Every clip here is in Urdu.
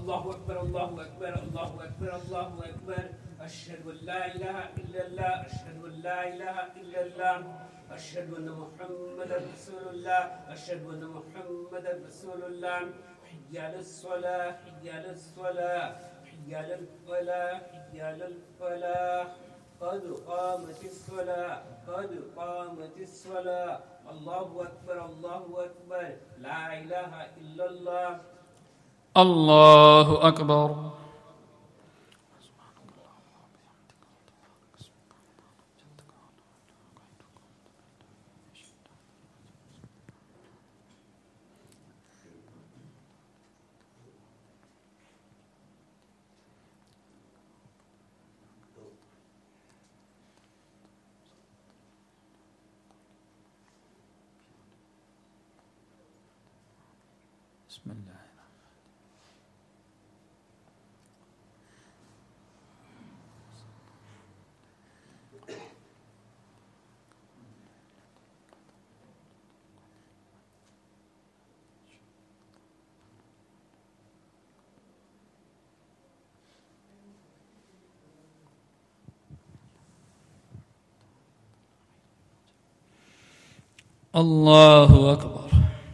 الله أكبر الله أكبر الله أكبر الله أكبر أشهد أن لا إله إلا الله أشهد أن لا إله إلا الله أشهد أن محمدا رسول الله أشهد أن محمدا رسول الله حي على الصلاة حي على الصلاة حي على الفلاح حي على الفلاح قد قامت الصلاة قد قامت الصلاة الله أكبر الله أكبر لا إله إلا الله الله أكبر. بسم الله. الله أكبر.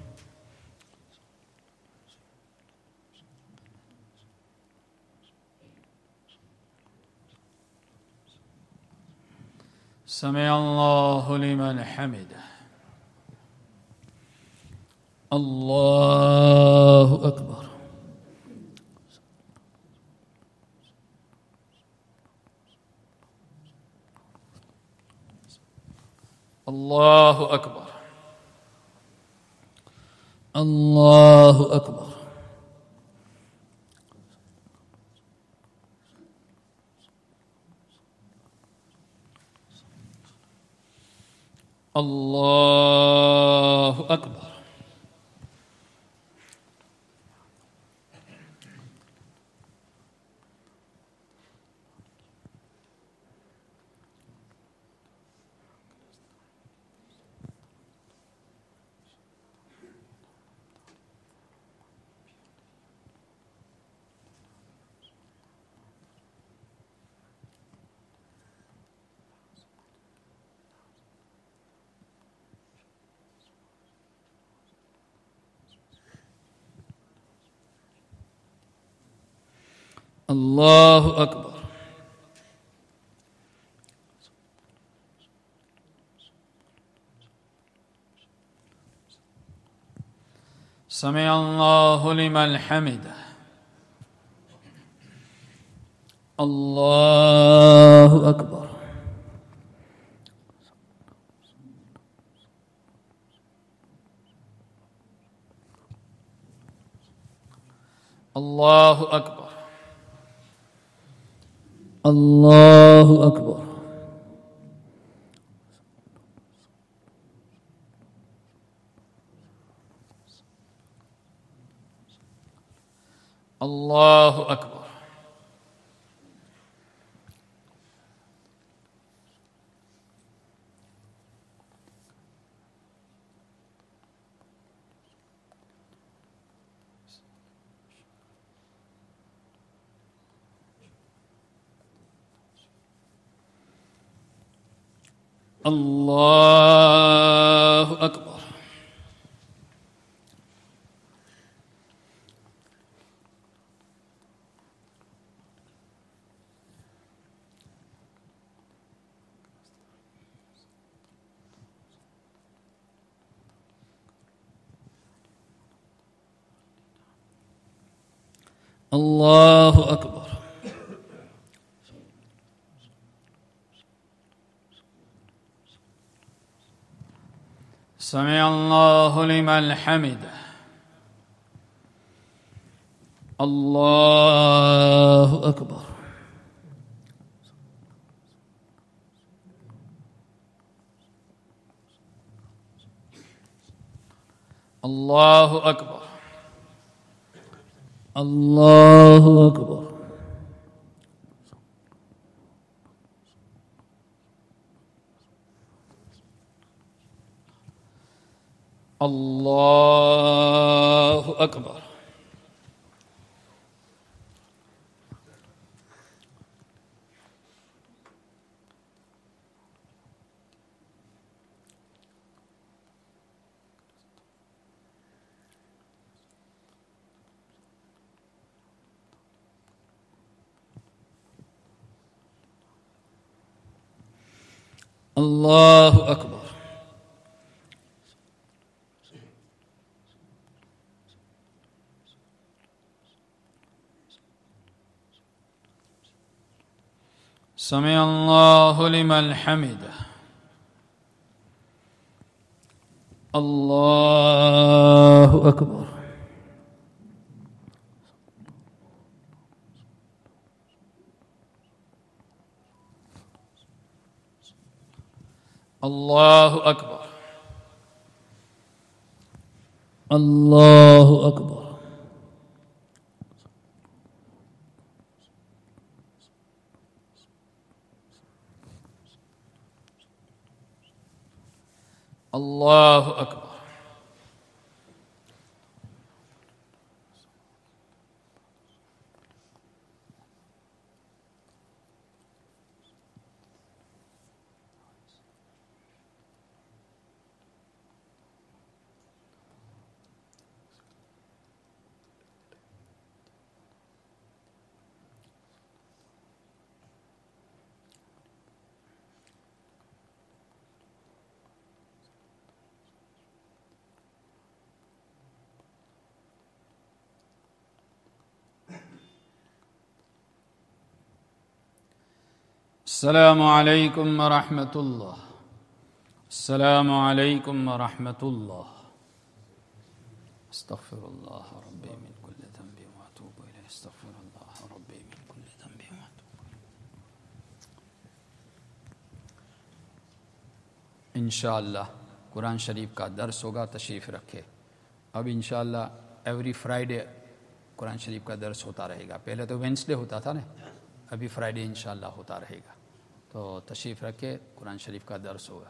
سمع الله لمن حمده. الله أكبر. الله أكبر. الله أكبر. الله أكبر. الله أكبر. سمع الله لمن حمده. الله أكبر. الله أكبر. الله أكبر. الله أكبر. الله أكبر. الله أكبر. سمع الله لمن حمده. الله أكبر. الله أكبر. الله أكبر. الله أكبر. اللہ اکبر سمع اللہ لمن حمدہ اللہ اکبر اللہ اکبر اللہ اکبر اللہ اکبر السلام علیکم ورحمۃ اللہ السلام علیکم ورحمۃ اللہ استغفر اللہ ربی من کل ذنب واتوب الیہ استغفر اللہ ربی من کل ذنب واتوب الیہ انشاءاللہ قرآن شریف کا درس ہوگا، تشریف رکھے۔ اب انشاءاللہ ایوری فرائیڈے قرآن شریف کا درس ہوتا رہے گا، پہلے تو وینسڈے ہوتا تھا نا، ابھی فرائیڈے انشاءاللہ ہوتا رہے گا، تو تشریف رکھے، قرآن شریف کا درس ہوگا۔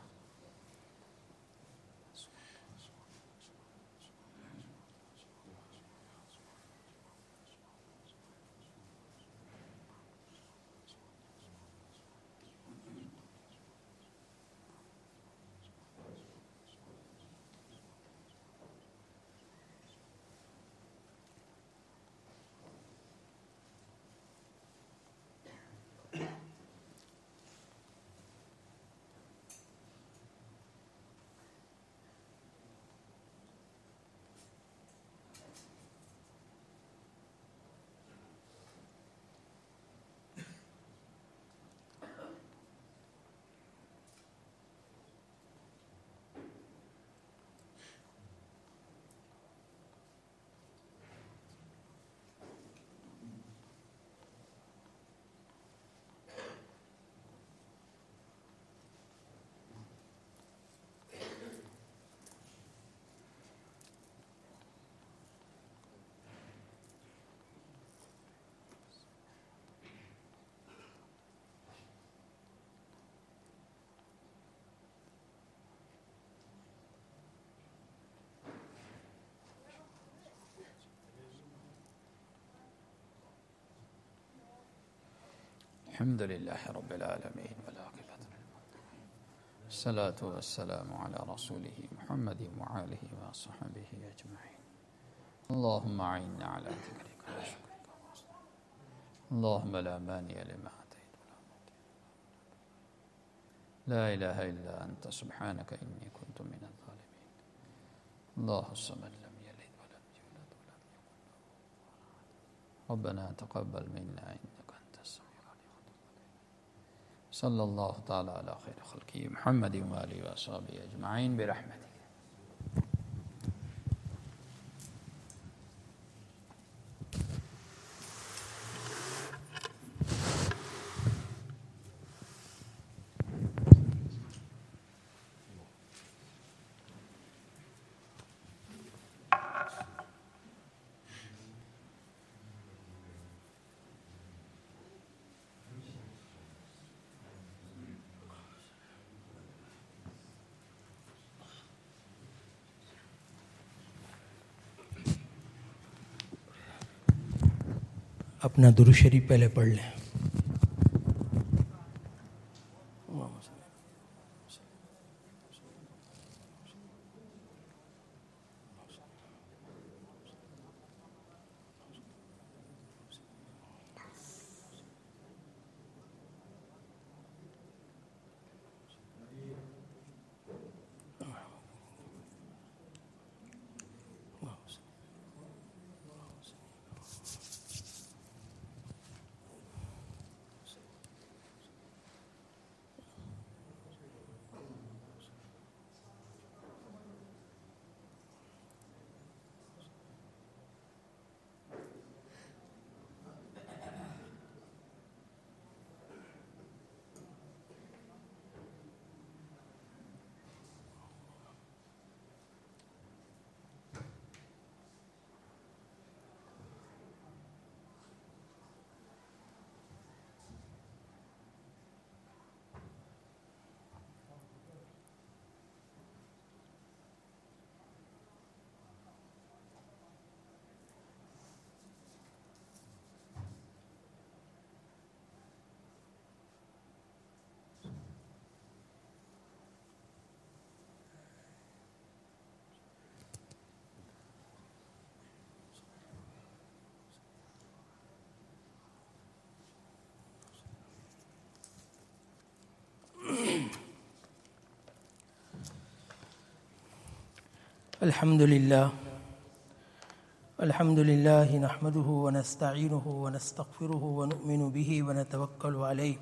الحمد للہ رب العالمین والعاقبۃ للمتقین الصلاۃ والسلام علی رسولہ محمد وآلہ وصحبہ اجمعین اللہم اعنا علی ذکرک وشکرک اللہم لا مانع لما اعطیت ولا معطی لا الہ الا انت سبحانک انی کنت من الظالمین اللہ الصمد لم یلد ولم یولد ولم یکن له کفوا احد ربنا تقبل منا انک انت السمیع صلی اللہ تعالی علی خیر خلقہ محمد وآلہ وصحبہ اجمعین برحمتہ۔ اپنا درود شریف پہلے پڑھ لیں۔ الحمد لله نحمده ونستعينه ونستغفره ونؤمن به ونتوكل عليه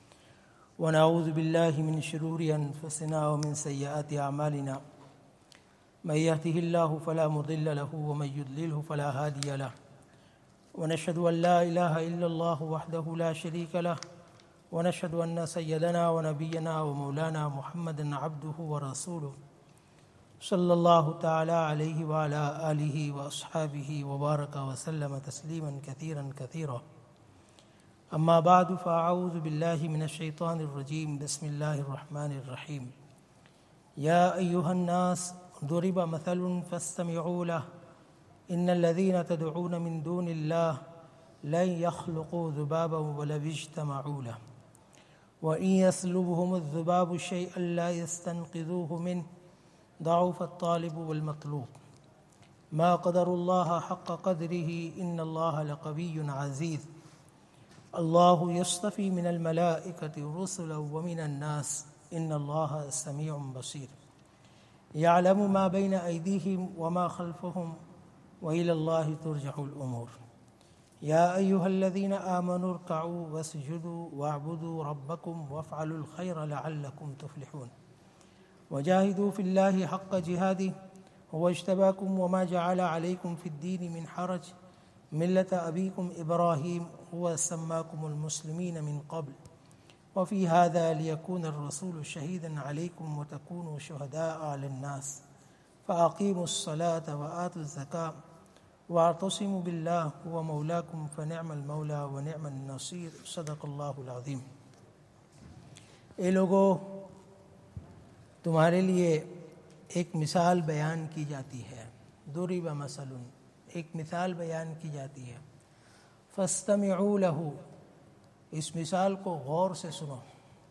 ونعوذ بالله من شرور أنفسنا ومن سيئات أعمالنا من يهده الله فلا مضل له ومن يضلله فلا هادي له ونشهد أن لا إله إلا الله وحده لا شريك له ونشهد أن سيدنا ونبينا ومولانا محمدا عبده ورسوله صلی اللہ تعالی علیہ وعلى آلہ واصحابہ وبارک وسلم تسلیما کثیرا کثیرا اما بعد فاعوذ باللہ من الشیطان الرجیم بسم اللہ الرحمن الرحیم یا ایہا الناس ضرب مثل فاستمعوا له ان الذین تدعون من دون اللہ لن يخلقوا ذبابا ولو اجتمعوا له وإن يسلبهم الذباب شيئا لا يستنقذوه منه ضعف الطالب والمطلوب ما قدر الله حق قدره إن الله لقوي عزيز الله يصطفي من الملائكة رسلا ومن الناس إن الله سميع بصير يعلم ما بين أيديهم وما خلفهم وإلى الله ترجع الأمور يا أيها الذين آمنوا اركعوا واسجدوا واعبدوا ربكم وافعلوا الخير لعلكم تفلحون وجاهدوا في الله حق جهاده هو اجتباكم وما جعل عليكم في الدين من حرج ملة أبيكم إبراهيم هو سماكم المسلمين من قبل وفي هذا ليكون الرسول شهيدا عليكم وتكونوا شهداء على الناس فأقيموا الصلاة وآتوا الزكاة واعتصموا بالله هو مولاكم فنعم المولى ونعم النصير صدق الله العظيم. اے لوگو، تمہارے لیے ایک مثال بیان کی جاتی ہے. ضرب مثل، ایک مثال بیان کی جاتی ہے. فاستمعوا له، اس مثال کو غور سے سنو.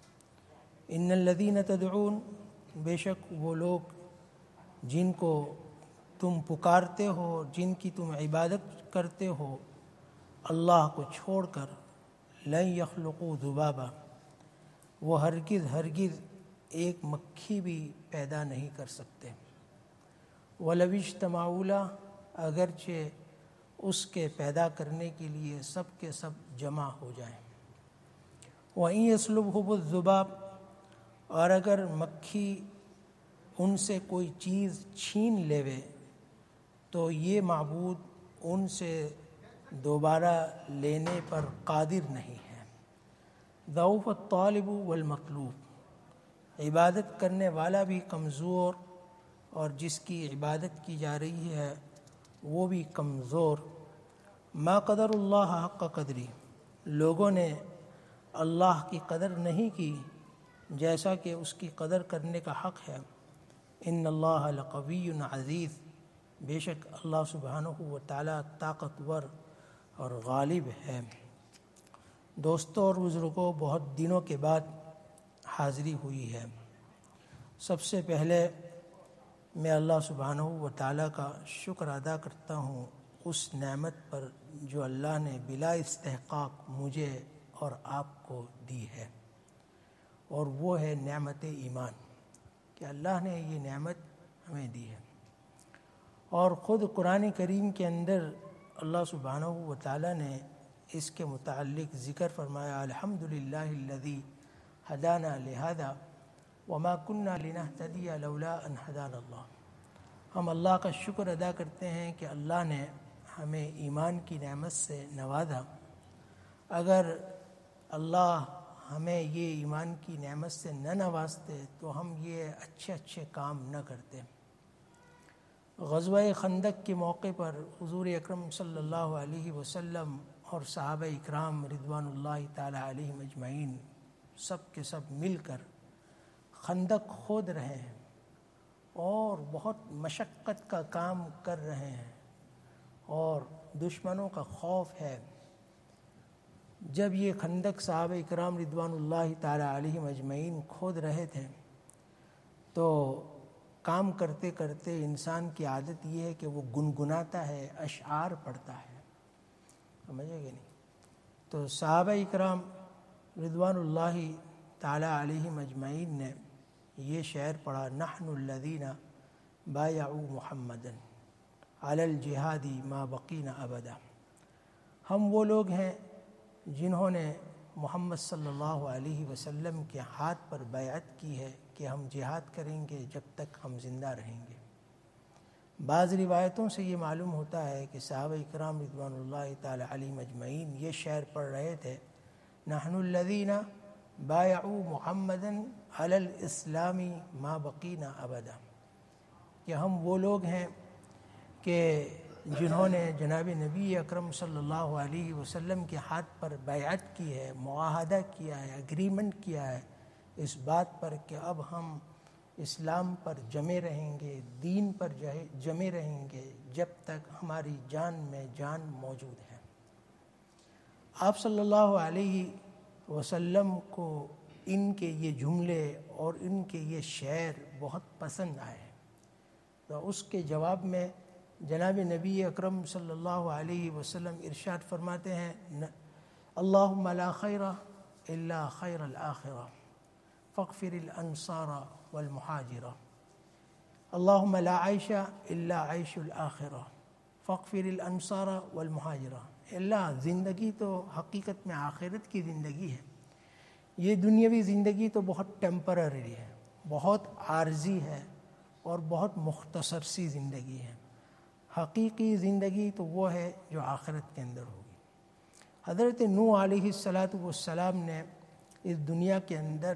ان الذین تدعون، بے شک وہ لوگ جن کو تم پکارتے ہو، جن کی تم عبادت کرتے ہو اللہ کو چھوڑ کر، لن یخلقوا ذبابا، وہ ہرگز ایک مکھی بھی پیدا نہیں کر سکتے. وَلَوِ اجْتَمَعُوا لَهُ، اگرچہ اس کے پیدا کرنے کے لیے سب کے سب جمع ہو جائیں. وَإِن يَسْلُبْهُمُ الذُّبَابُ، اور اگر مکھی ان سے کوئی چیز چھین لیوے تو یہ معبود ان سے دوبارہ لینے پر قادر نہیں ہے. ضعف الطالب والمطلوب، عبادت کرنے والا بھی کمزور اور جس کی عبادت کی جا رہی ہے وہ بھی کمزور. ما قدر اللہ حق قدری، لوگوں نے اللہ کی قدر نہیں کی جیسا کہ اس کی قدر کرنے کا حق ہے. ان اللہ لقوی عزیز، بے شک اللہ سبحانہ و تعالی طاقتور اور غالب ہے. دوستوں اور بزرگوں، بہت دنوں کے بعد حاضری ہوئی ہے. سب سے پہلے میں اللہ سبحانہ و تعالیٰ کا شکر ادا کرتا ہوں اس نعمت پر جو اللہ نے بلا استحقاق مجھے اور آپ کو دی ہے، اور وہ ہے نعمت ایمان، کہ اللہ نے یہ نعمت ہمیں دی ہے. اور خود قرآن کریم کے اندر اللہ سبحانہ و تعالیٰ نے اس کے متعلق ذکر فرمایا، الحمدللہ الذی ہدانا لہذا وما كنا لنهتدی لولا ان ہدانا اللہ. ہم اللہ کا شکر ادا کرتے ہیں کہ اللہ نے ہمیں ایمان کی نعمت سے نوازا. اگر اللہ ہمیں یہ ایمان کی نعمت سے نہ نوازتے تو ہم یہ اچھے کام نہ کرتے. غزوہ خندق کے موقع پر حضور اکرم صلی اللہ علیہ وسلم اور صحابہ اکرام رضوان اللہ تعالی علیہم اجمعین سب کے سب مل کر خندق کھود رہے ہیں اور بہت مشقت کا کام کر رہے ہیں اور دشمنوں کا خوف ہے. جب یہ خندق صحابہ اکرام رضوان اللہ تعالی علیہم اجمعین کھود رہے تھے تو کام کرتے کرتے انسان کی عادت یہ ہے کہ وہ گنگناتا ہے، اشعار پڑھتا ہے. سمجھے گے نہیں؟ تو صحابہ اکرام رضوان اللہ تعالی علیہم اجمعین نے یہ شعر پڑھا، نحن الذین بایعوا محمدا علی الجہاد ما بقینا ابدا. ہم وہ لوگ ہیں جنہوں نے محمد صلی اللہ علیہ وسلم کے ہاتھ پر بیعت کی ہے کہ ہم جہاد کریں گے جب تک ہم زندہ رہیں گے. بعض روایتوں سے یہ معلوم ہوتا ہے کہ صحابہ اکرام رضوان اللہ تعالی علیہم اجمعین یہ شعر پڑھ رہے تھے نحن الذین بایعوا محمدا علی الاسلام ما بقینا ابدا، کہ ہم وہ لوگ ہیں کہ جنہوں نے جناب نبی اکرم صلی اللہ علیہ وسلم کے ہاتھ پر بیعت کی ہے، معاہدہ کیا ہے، اگریمنٹ کیا ہے اس بات پر کہ اب ہم اسلام پر جمے رہیں گے، دین پر جمے رہیں گے جب تک ہماری جان میں جان موجود ہے. آپ صلی اللہ علیہ وسلم کو ان کے یہ جملے اور ان کے یہ شعر بہت پسند آئے، تو اس کے جواب میں جناب نبی اکرم صلی اللہ علیہ وسلم ارشاد فرماتے ہیں اللہم لا خیر الا خیر الآخرہ فاغفر الانصار والمہاجرہ، اللہم لا عیش الا عیش الآخرہ فاغفر الانصار والمہاجرہ. اللہ، زندگی تو حقیقت میں آخرت کی زندگی ہے، یہ دنیاوی زندگی تو بہت ٹیمپرری ہے، بہت عارضی ہے اور بہت مختصر سی زندگی ہے. حقیقی زندگی تو وہ ہے جو آخرت کے اندر ہوگی. حضرت نوح علیہ السلام نے اس دنیا کے اندر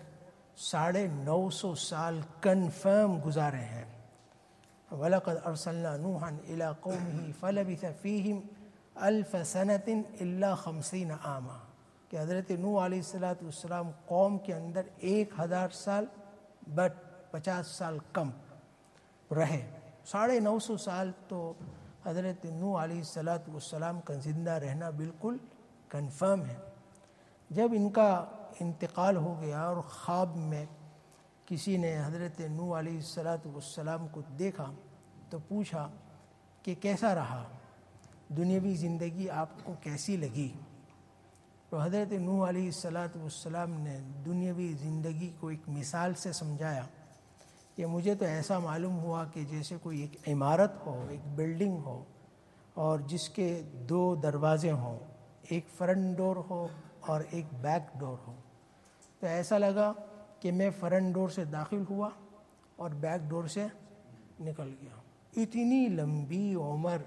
950 سال کنفرم گزارے ہیں. وَلَقَدْ أَرْسَلْنَا نُوحًا إِلَىٰ قَوْمِهِ فَلَبِثَ فِيهِمْ أَلْفَ سَنَةٍ إِلَّا 50 عَامًا، کہ حضرت نوح علیہ السلام قوم کے اندر 1000 سال بٹ 50 سال کم رہے. 950 سال تو حضرت نوح علیہ السلام کا زندہ رہنا بالکل کنفرم ہے. جب ان کا انتقال ہو گیا اور خواب میں کسی نے حضرت نوح علیہ السلام کو دیکھا تو پوچھا کہ کیسا رہا، دنیاوی زندگی آپ کو کیسی لگی؟ تو حضرت نوح علیہ السلام نے دنیاوی زندگی کو ایک مثال سے سمجھایا کہ مجھے تو ایسا معلوم ہوا کہ جیسے کوئی ایک عمارت ہو، ایک بلڈنگ ہو اور جس کے 2 دروازے ہوں، ایک فرنٹ ڈور ہو اور ایک بیک ڈور ہو. تو ایسا لگا کہ میں فرنٹ ڈور سے داخل ہوا اور بیک ڈور سے نکل گیا. اتنی لمبی عمر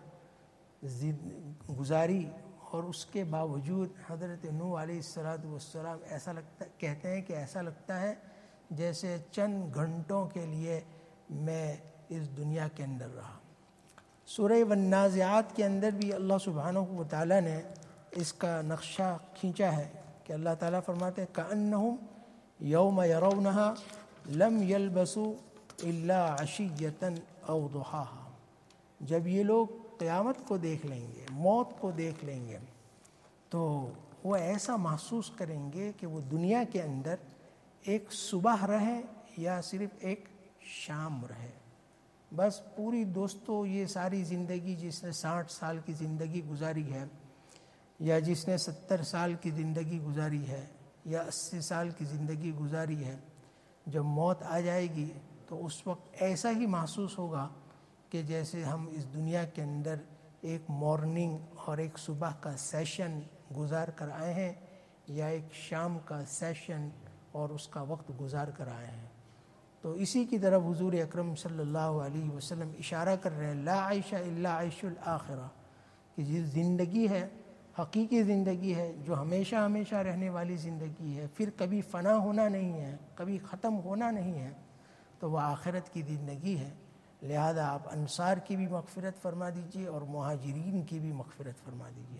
گزاری اور اس کے باوجود حضرت نوح علیہ السلام ایسا لگتا، کہتے ہیں کہ ایسا لگتا ہے جیسے چند گھنٹوں کے لیے میں اس دنیا کے اندر رہا. سورہ والنازعات کے اندر بھی اللہ سبحانہ و تعالیٰ نے اس کا نقشہ کھینچا ہے کہ اللہ تعالیٰ فرماتے ہیں كَأَنَّهُمْ يَوْمَ يَرَوْنَهَا لَمْ يَلْبَسُوا إِلَّا عَشِيَّةً أَوْ ضُحَاهَا. جب یہ لوگ قیامت کو دیکھ لیں گے، موت کو دیکھ لیں گے، تو وہ ایسا محسوس کریں گے کہ وہ دنیا کے اندر ایک صبح رہے یا صرف ایک شام رہے. بس پوری دوستو یہ ساری زندگی جس نے 60 سال کی زندگی گزاری ہے یا جس نے 70 سال کی زندگی گزاری ہے یا 80 سال کی زندگی گزاری ہے، جب موت آ جائے گی تو اس وقت ایسا ہی محسوس ہوگا کہ جیسے ہم اس دنیا کے اندر ایک مارننگ اور ایک صبح کا سیشن گزار کر آئے ہیں یا ایک شام کا سیشن اور اس کا وقت گزار کر آئے ہیں. تو اسی کی طرف حضور اکرم صلی اللہ علیہ وسلم اشارہ کر رہے ہیں لا عیش الا عیش الآخرہ، کہ یہ زندگی ہے، حقیقی زندگی ہے جو ہمیشہ ہمیشہ رہنے والی زندگی ہے، پھر کبھی فنا ہونا نہیں ہے، کبھی ختم ہونا نہیں ہے، تو وہ آخرت کی زندگی ہے. لہذا آپ انصار کی بھی مغفرت فرما دیجئے اور مہاجرین کی بھی مغفرت فرما دیجئے.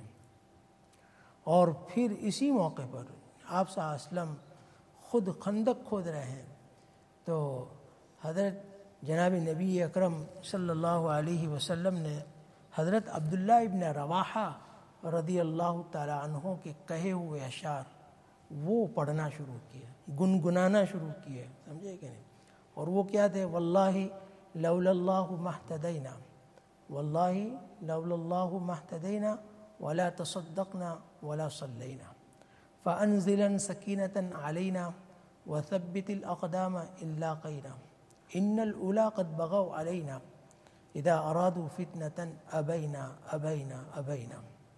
اور پھر اسی موقع پر آپ صلی اللہ علیہ وسلم خود خندق کھود رہے ہیں تو حضرت جناب نبی اکرم صلی اللہ علیہ وسلم نے حضرت عبداللہ ابن رواحہ رضی اللہ تعالی عنہ کے کہے ہوئے اشعار وہ پڑھنا شروع کیے، گنگنانا شروع کیے، سمجھے کہ نہیں؟ اور وہ کیا تھے؟ واللہ لولا اللہ ما اہتدینا، واللہ لولا اللہ ما اہتدینا ولا تصدقنا ولا صلینا فانزلا سکینة علینا وثبت الاقدام ان لاقینا ان الاولی قد بغوا علینا اذا ارادوا فتنة ابینا ابینا ابینا۔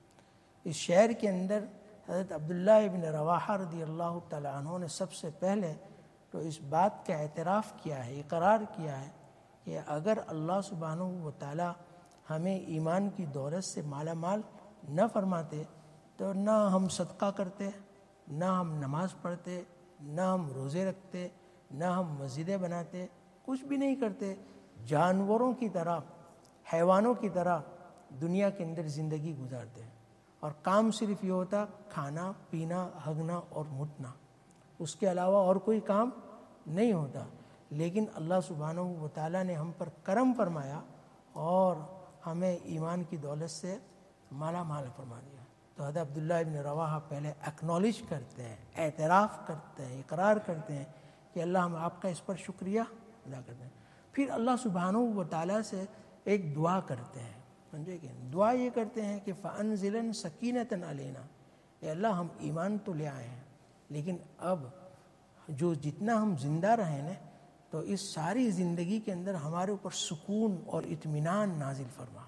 اس شعر کے اندر حضرت عبداللہ ابن رواحہ رضی اللہ تعالیٰ عنہ نے سب سے پہلے تو اس بات کا اعتراف کیا ہے، اقرار کیا ہے کہ اگر اللہ سبحانہ و تعالیٰ ہمیں ایمان کی دولت سے مالا مال نہ فرماتے تو نہ ہم صدقہ کرتے، نہ ہم نماز پڑھتے، نہ ہم روزے رکھتے، نہ ہم مسجدیں بناتے، کچھ بھی نہیں کرتے، جانوروں کی طرح، حیوانوں کی طرح دنیا کے اندر زندگی گزارتے ہیں، اور کام صرف یہ ہوتا کھانا پینا ہگنا اور مٹنا، اس کے علاوہ اور کوئی کام نہیں ہوتا۔ لیکن اللہ سبحانہ و تعالیٰ نے ہم پر کرم فرمایا اور ہمیں ایمان کی دولت سے مالا مال فرما دیا۔ تو حضرت عبداللہ ابن رواحہ پہلے اکنالج کرتے ہیں، اعتراف کرتے ہیں، اقرار کرتے ہیں کہ اللہ ہم آپ کا اس پر شکریہ ادا کرتے ہیں۔ پھر اللہ سبحانہ و تعالیٰ سے ایک دعا کرتے ہیں، سمجھے کہ دعا یہ کرتے ہیں کہ فَأَنزِلًا سَكِينَةً عَلَيْنَا، اے اللہ ہم ایمان تو لے آئے ہیں لیکن اب جو جتنا ہم زندہ رہیں نا تو اس ساری زندگی کے اندر ہمارے اوپر سکون اور اطمینان نازل فرما،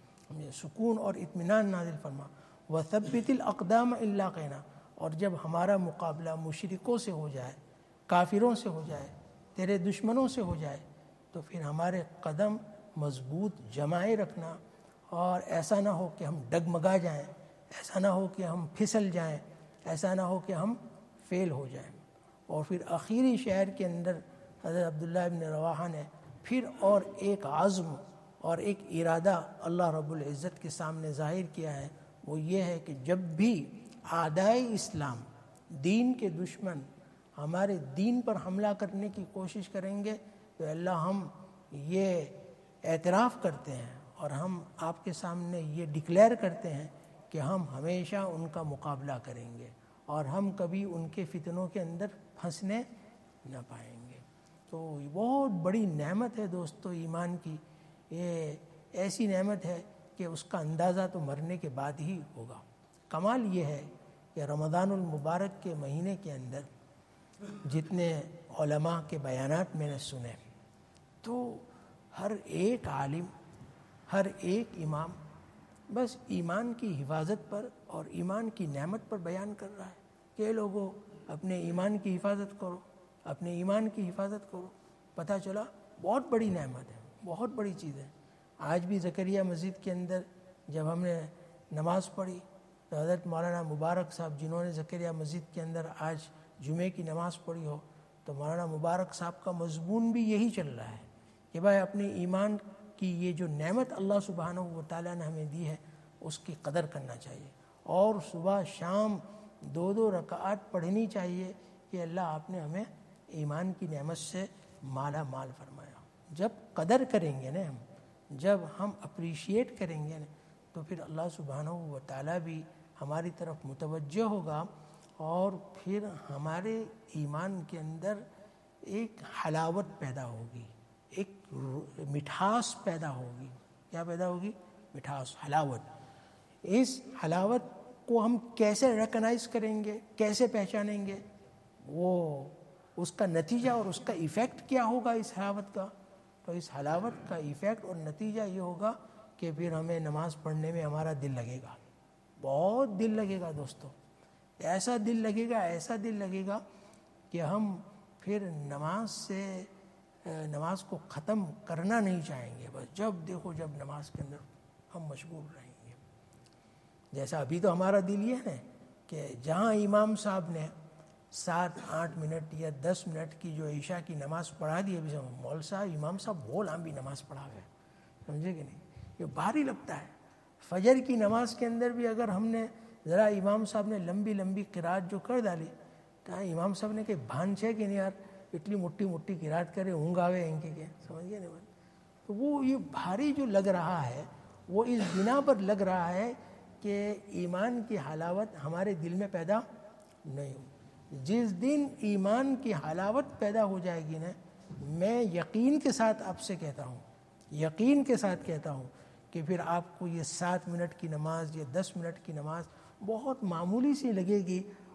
سکون اور اطمینان نازل فرما۔ وَثَبِّتِ الْأَقْدَامَ إِلَّا قَيْنَا، اور جب ہمارا مقابلہ مشرکوں سے ہو جائے، کافروں سے ہو جائے، تیرے دشمنوں سے ہو جائے تو پھر ہمارے قدم مضبوط جمائے رکھنا، اور ایسا نہ ہو کہ ہم ڈگمگا جائیں، ایسا نہ ہو کہ ہم پھسل جائیں، ایسا نہ ہو کہ ہم فیل ہو جائیں۔ اور پھر آخری شعر کے اندر حضرت عبداللہ ابن رواحہ نے پھر اور ایک عزم اور ایک ارادہ اللہ رب العزت کے سامنے ظاہر کیا ہے، وہ یہ ہے کہ جب بھی اعدائے اسلام، دین کے دشمن ہمارے دین پر حملہ کرنے کی کوشش کریں گے تو اللہ ہم یہ اعتراف کرتے ہیں اور ہم آپ کے سامنے یہ ڈکلیئر کرتے ہیں کہ ہم ہمیشہ ان کا مقابلہ کریں گے اور ہم کبھی ان کے فتنوں کے اندر پھنسنے نہ پائیں گے۔ تو یہ بہت بڑی نعمت ہے دوستو ایمان کی، یہ ایسی نعمت ہے کہ اس کا اندازہ تو مرنے کے بعد ہی ہوگا۔ کمال یہ ہے کہ رمضان المبارک کے مہینے کے اندر جتنے علماء کے بیانات میں نے سنے تو ہر ایک عالم، ہر ایک امام بس ایمان کی حفاظت پر اور ایمان کی نعمت پر بیان کر رہا ہے کہ لوگوں اپنے ایمان کی حفاظت کرو، اپنے ایمان کی حفاظت کرو۔ پتہ چلا بہت بڑی نعمت ہے، بہت بڑی چیز ہے۔ آج بھی زکریا مسجد کے اندر جب ہم نے نماز پڑھی تو حضرت مولانا مبارک صاحب جنہوں نے زکریا مسجد کے اندر آج جمعے کی نماز پڑھی ہو، تو مولانا مبارک صاحب کا مضمون بھی یہی چل رہا ہے کہ بھائی اپنے ایمان کی یہ جو نعمت اللہ سبحانہ و تعالیٰ نے ہمیں دی ہے اس کی قدر کرنا چاہیے، اور صبح شام 2 رکعات پڑھنی چاہیے کہ اللہ آپ نے ہمیں ایمان کی نعمت سے مالا مال فرمایا۔ جب قدر کریں گے نا ہم، جب ہم اپریشیٹ کریں گے نا تو پھر اللہ سبحانہ و تعالیٰ بھی ہماری طرف متوجہ ہوگا، اور پھر ہمارے ایمان کے اندر ایک حلاوت پیدا ہوگی، ایک مٹھاس پیدا ہوگی۔ کیا پیدا ہوگی؟ مٹھاس، حلاوت۔ اس حلاوت کو ہم کیسے ریکگنائز کریں گے، کیسے پہچانیں گے؟ وہ اس کا نتیجہ اور اس کا ایفیکٹ کیا ہوگا اس حلاوت کا؟ تو اس حلاوت کا ایفیکٹ اور نتیجہ یہ ہوگا کہ پھر ہمیں نماز پڑھنے میں ہمارا دل لگے گا، بہت دل لگے گا دوستو، ایسا دل لگے گا، ایسا دل لگے گا کہ ہم پھر نماز کو ختم کرنا نہیں چاہیں گے، بس جب دیکھو جب نماز کے اندر ہم مشغول رہیں گے۔ جیسا ابھی تو ہمارا دل یہ ہے کہ جہاں امام صاحب نے 7-8 منٹ یا 10 منٹ کی جو عشاء کی نماز پڑھا دی، ابھی مول صاحب امام صاحب بہت لمبی نماز پڑھا ہوئے، سمجھے کہ نہیں؟ یہ بھاری لگتا ہے۔ فجر کی نماز کے اندر بھی اگر ہم نے ذرا امام صاحب نے لمبی لمبی قرات جو کر ڈالی، کہا امام صاحب نے کہ بھان چھے کہ نہیں یار اتنی موٹی قرات کرے اونگ آوے ان کے، سمجھ گئے نہیں؟ تو وہ یہ بھاری جو لگ رہا ہے وہ اس بنا پر لگ رہا ہے کہ ایمان کی حلاوت ہمارے دل میں پیدا نہیں ہو۔ جس دن ایمان کی حلاوت پیدا ہو جائے گی نا، میں یقین کے ساتھ آپ سے کہتا ہوں، یقین کے ساتھ کہتا ہوں کہ پھر آپ کو یہ 7 منٹ کی نماز یا 10 منٹ کی نماز بہت معمولی سی لگے گی،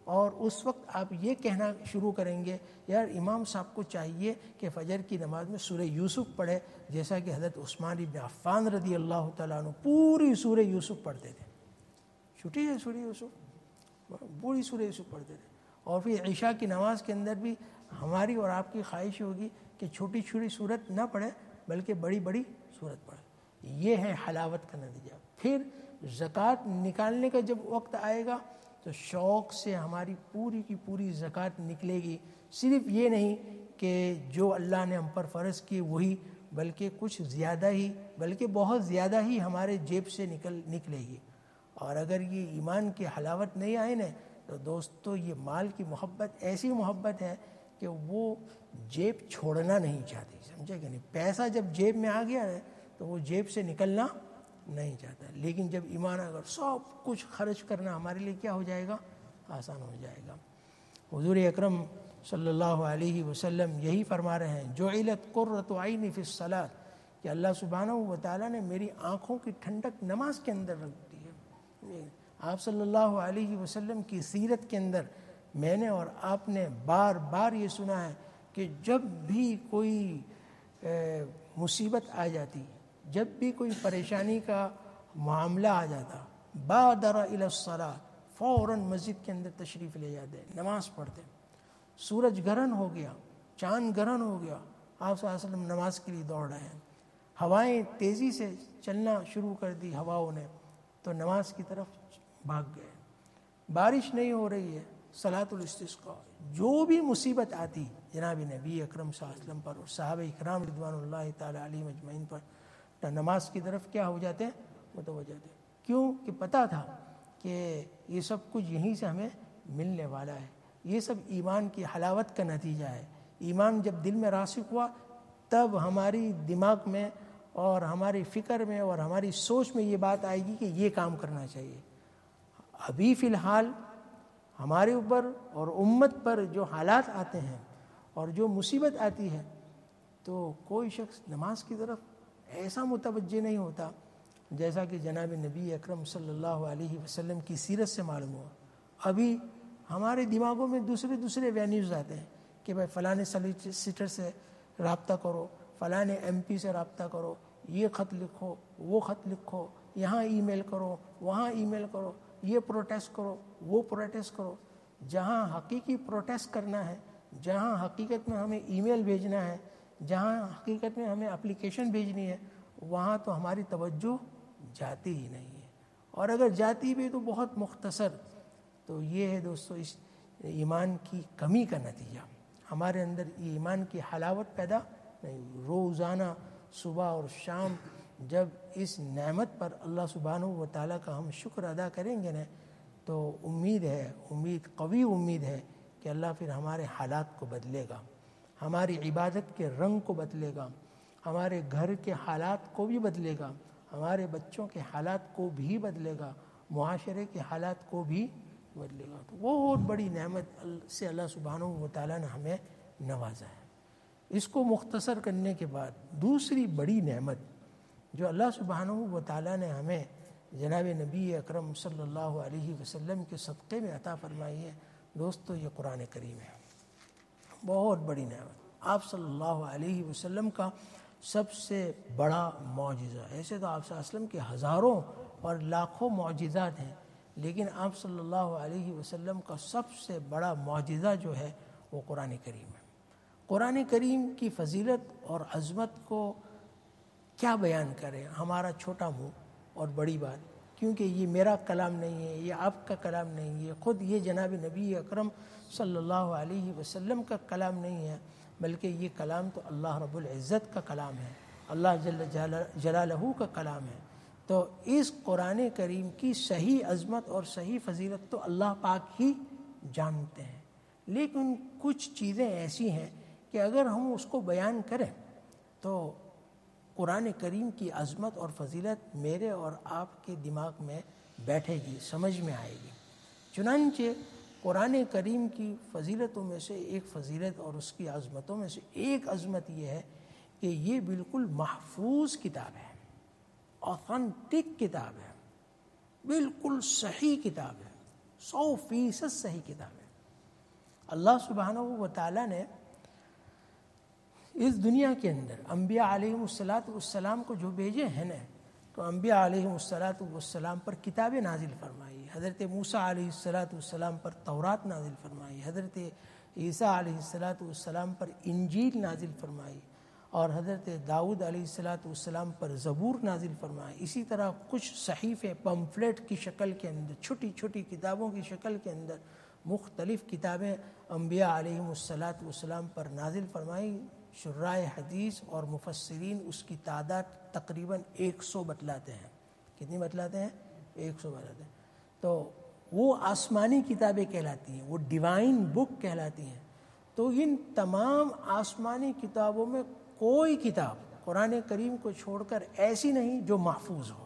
اور اس وقت آپ یہ کہنا شروع کریں گے یار امام صاحب کو چاہیے کہ فجر کی نماز میں سورہ یوسف پڑھے، جیسا کہ حضرت عثمان بن عفان رضی اللہ تعالیٰ عنہ پوری سورہ یوسف پڑھتے تھے. چھٹی ہے سورہ یوسف، پوری سورہ یوسف پڑھتے تھے. اور پھر عشاء کی نماز کے اندر بھی ہماری اور آپ کی خواہش ہوگی کہ چھوٹی چھوٹی صورت نہ پڑھے بلکہ بڑی بڑی صورت پڑھے. یہ ہے حلاوت کا نتیجہ. پھر زکوٰۃ نکالنے کا جب وقت آئے گا تو شوق سے ہماری پوری کی پوری زکوٰۃ نکلے گی. صرف یہ نہیں کہ جو اللہ نے ہم پر فرض کی وہی، بلکہ کچھ زیادہ ہی، بلکہ بہت زیادہ ہی ہمارے جیب سے نکلے گی. اور اگر یہ ایمان کی حلاوت نہیں آئے نا تو دوستو یہ مال کی محبت ایسی محبت ہے کہ وہ جیب چھوڑنا نہیں چاہتی. سمجھے کہ نہیں؟ پیسہ جب جیب میں آ گیا ہے تو وہ جیب سے نکلنا نہیں چاہتا. لیکن جب ایمان اگر سب کچھ خرچ کرنا ہمارے لیے کیا ہو جائے گا؟ آسان ہو جائے گا. حضور اکرم صلی اللہ علیہ وسلم یہی فرما رہے ہیں جعلت قرۃ عینی فی الصلاۃ، کہ اللہ سبحانہ و تعالیٰ نے میری آنکھوں کی ٹھنڈک نماز کے اندر رکھ دی ہے. آپ صلی اللہ علیہ وسلم کی سیرت کے اندر میں نے اور آپ نے بار بار یہ سنا ہے کہ جب بھی کوئی مصیبت آ جاتی، جب بھی کوئی پریشانی کا معاملہ آ جاتا، بادر الی الصلاۃ، فوراً مسجد کے اندر تشریف لے جاتے، نماز پڑھتے. سورج گرہن ہو گیا، چاند گرہن ہو گیا، آپ صلی اللہ علیہ وسلم نماز کے لیے دوڑ رہے ہیں. ہوائیں تیزی سے چلنا شروع کر دی ہواؤں نے تو نماز کی طرف بھاگ گئے. بارش نہیں ہو رہی ہے، صلاۃ الاستسقاء. جو بھی مصیبت آتی جناب نبی اکرم صلی اللہ علیہ وسلم پر اور صحابہ اکرام رضوان اللہ تعالی علیہم اجمعین پر نماز کی طرف کیا ہو جاتے ہیں؟ متوجہ تھے. کیوں کہ پتہ تھا کہ یہ سب کچھ یہیں سے ہمیں ملنے والا ہے. یہ سب ایمان کی حلاوت کا نتیجہ ہے. ایمان جب دل میں راسخ ہوا تب ہماری دماغ میں اور ہماری فکر میں اور ہماری سوچ میں یہ بات آئے گی کہ یہ کام کرنا چاہیے. ابھی فی الحال ہمارے اوپر اور امت پر جو حالات آتے ہیں اور جو مصیبت آتی ہے تو کوئی شخص نماز کی طرف ایسا متوجہ نہیں ہوتا جیسا کہ جناب نبی اکرم صلی اللہ علیہ وسلم کی سیرت سے معلوم ہوا. ابھی ہمارے دماغوں میں دوسرے وینیوز آتے ہیں کہ بھائی فلاں سلیسیٹر سے رابطہ کرو، فلاں ایم پی سے رابطہ کرو، یہ خط لکھو، وہ خط لکھو، یہاں ای میل کرو، وہاں ای میل کرو، یہ پروٹیسٹ کرو، وہ پروٹیسٹ کرو. جہاں حقیقی پروٹیسٹ کرنا ہے، جہاں حقیقت میں ہمیں ای میل بھیجنا ہے، جہاں حقیقت میں ہمیں اپلیکیشن بھیجنی ہے، وہاں تو ہماری توجہ جاتی ہی نہیں ہے. اور اگر جاتی بھی تو بہت مختصر. تو یہ ہے دوستو اس ایمان کی کمی کا نتیجہ. ہمارے اندر ایمان کی حلاوت پیدا نہیں. روزانہ صبح اور شام جب اس نعمت پر اللہ سبحانہ و تعالیٰ کا ہم شکر ادا کریں گے نا تو امید قوی امید ہے کہ اللہ پھر ہمارے حالات کو بدلے گا، ہماری عبادت کے رنگ کو بدلے گا، ہمارے گھر کے حالات کو بھی بدلے گا، ہمارے بچوں کے حالات کو بھی بدلے گا، معاشرے کے حالات کو بھی بدلے گا. تو بہت بڑی نعمت سے اللہ سبحانہ و تعالیٰ نے ہمیں نوازا ہے. اس کو مختصر کرنے کے بعد دوسری بڑی نعمت جو اللہ سبحانہ و تعالیٰ نے ہمیں جناب نبی اکرم صلی اللہ علیہ وسلم کے صدقے میں عطا فرمائی ہے دوستو، یہ قرآن کریم ہے. بہت بڑی نعمت. آپ صلی اللہ علیہ وسلم کا سب سے بڑا معجزہ، ایسے تو آپ صلی اللہ علیہ وسلم کے ہزاروں اور لاکھوں معجزات ہیں، لیکن آپ صلی اللہ علیہ وسلم کا سب سے بڑا معجزہ جو ہے وہ قرآن کریم ہے. قرآن کریم کی فضیلت اور عظمت کو کیا بیان کریں؟ ہمارا چھوٹا منہ اور بڑی بات، کیونکہ یہ میرا کلام نہیں ہے، یہ آپ کا کلام نہیں ہے، خود یہ جناب نبی اکرم صلی اللہ علیہ وسلم کا کلام نہیں ہے، بلکہ یہ کلام تو اللہ رب العزت کا کلام ہے، اللہ جل جلالہ کا کلام ہے. تو اس قرآن کریم کی صحیح عظمت اور صحیح فضیلت تو اللہ پاک ہی جانتے ہیں. لیکن کچھ چیزیں ایسی ہیں کہ اگر ہم اس کو بیان کریں تو قرآن کریم کی عظمت اور فضیلت میرے اور آپ کے دماغ میں بیٹھے گی، سمجھ میں آئے گی. چنانچہ قرآن کریم کی فضیلتوں میں سے ایک فضیلت اور اس کی عظمتوں میں سے ایک عظمت یہ ہے کہ یہ بالکل محفوظ کتاب ہے، اوتھینٹک کتاب ہے، بالکل صحیح کتاب ہے، 100% صحیح کتاب ہے۔ اللہ سبحانہ و تعالیٰ نے اس دنیا کے اندر انبیاء علیہم السلام کو جو بھیجے ہیں نا، تو انبیاء علیہم السلام پر کتابیں نازل فرمائی، حضرت موسیٰ علیہ السلام پر تورات نازل فرمائی، حضرت عیسیٰ علیہ السلام پر انجیل نازل فرمائی، اور حضرت داؤد علیہ السلام پر زبور نازل فرمائی۔ اسی طرح کچھ صحیفے پمفلیٹ کی شکل کے اندر، چھوٹی چھوٹی کتابوں کی شکل کے اندر مختلف کتابیں انبیاء علیہم السلام پر نازل فرمائی۔ شراح حدیث اور مفسرین اس کی تعداد تقریباً 100 بتلاتے ہیں۔ کتنی بتلاتے ہیں؟ 100 بتلاتے ہیں۔ تو وہ آسمانی کتابیں کہلاتی ہیں، وہ ڈیوائن بک کہلاتی ہیں۔ تو ان تمام آسمانی کتابوں میں کوئی کتاب قرآن کریم کو چھوڑ کر ایسی نہیں جو محفوظ ہو،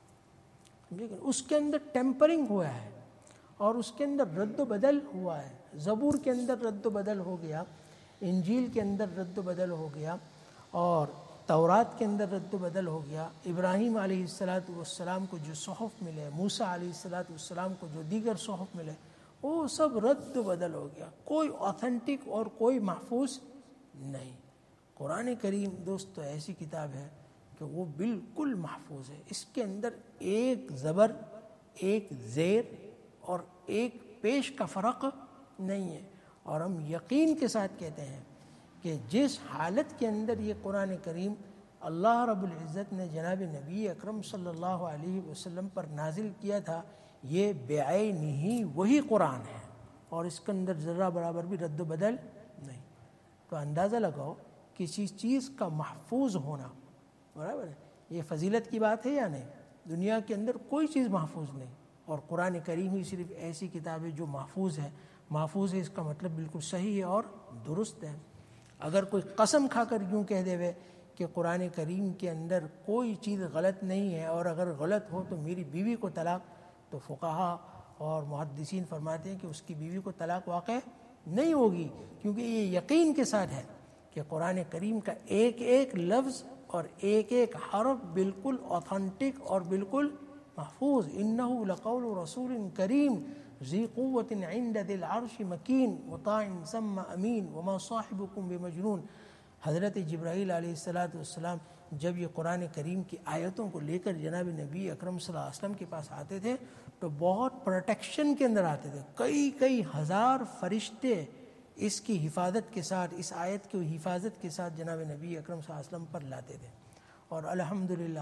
لیکن اس کے اندر ٹیمپرنگ ہوا ہے اور اس کے اندر رد و بدل ہوا ہے۔ زبور کے اندر رد و بدل ہو گیا، انجیل کے اندر رد و بدل ہو گیا، اور تورات کے اندر رد و بدل ہو گیا۔ ابراہیم علیہ السلام کو جو صحف ملے، موسیٰ علیہ السلام کو جو دیگر صحف ملے، وہ سب رد و بدل ہو گیا، کوئی آتھینٹک اور کوئی محفوظ نہیں۔ قرآن کریم دوستو ایسی کتاب ہے کہ وہ بالکل محفوظ ہے۔ اس کے اندر ایک زبر، ایک زیر اور ایک پیش کا فرق نہیں ہے، اور ہم یقین کے ساتھ کہتے ہیں کہ جس حالت کے اندر یہ قرآن کریم اللہ رب العزت نے جناب نبی اکرم صلی اللہ علیہ وسلم پر نازل کیا تھا، یہ بعین ہی وہی قرآن ہے، اور اس کے اندر ذرہ برابر بھی رد و بدل نہیں۔ تو اندازہ لگاؤ کسی چیز کا محفوظ ہونا، برابر ہے، یہ فضیلت کی بات ہے یا نہیں؟ دنیا کے اندر کوئی چیز محفوظ نہیں، اور قرآن کریم ہی صرف ایسی کتاب ہے جو محفوظ ہے۔ محفوظ ہے اس کا مطلب بالکل صحیح ہے اور درست ہے۔ اگر کوئی قسم کھا کر یوں کہہ دے کہ قرآن کریم کے اندر کوئی چیز غلط نہیں ہے، اور اگر غلط ہو تو میری بیوی کو طلاق، تو فقہا اور محدثین فرماتے ہیں کہ اس کی بیوی کو طلاق واقع نہیں ہوگی، کیونکہ یہ یقین کے ساتھ ہے کہ قرآن کریم کا ایک ایک لفظ اور ایک ایک حرف بالکل آتھینٹک اور بالکل محفوظ۔ انہ لقول رسول کریم ذی قوت عند ذی العرش مکین مطاع ثم امین وما صاحبکم بمجنون۔ حضرت جبرائیل علیہ السلام جب یہ قرآن کریم کی آیتوں کو لے کر جناب نبی اکرم صلی اللہ علیہ وسلم کے پاس آتے تھے تو بہت پروٹیکشن کے اندر آتے تھے، کئی ہزار فرشتے اس کی حفاظت کے ساتھ، اس آیت کی حفاظت کے ساتھ جناب نبی اکرم صلی اللہ علیہ وسلم پر لاتے تھے۔ اور الحمدللہ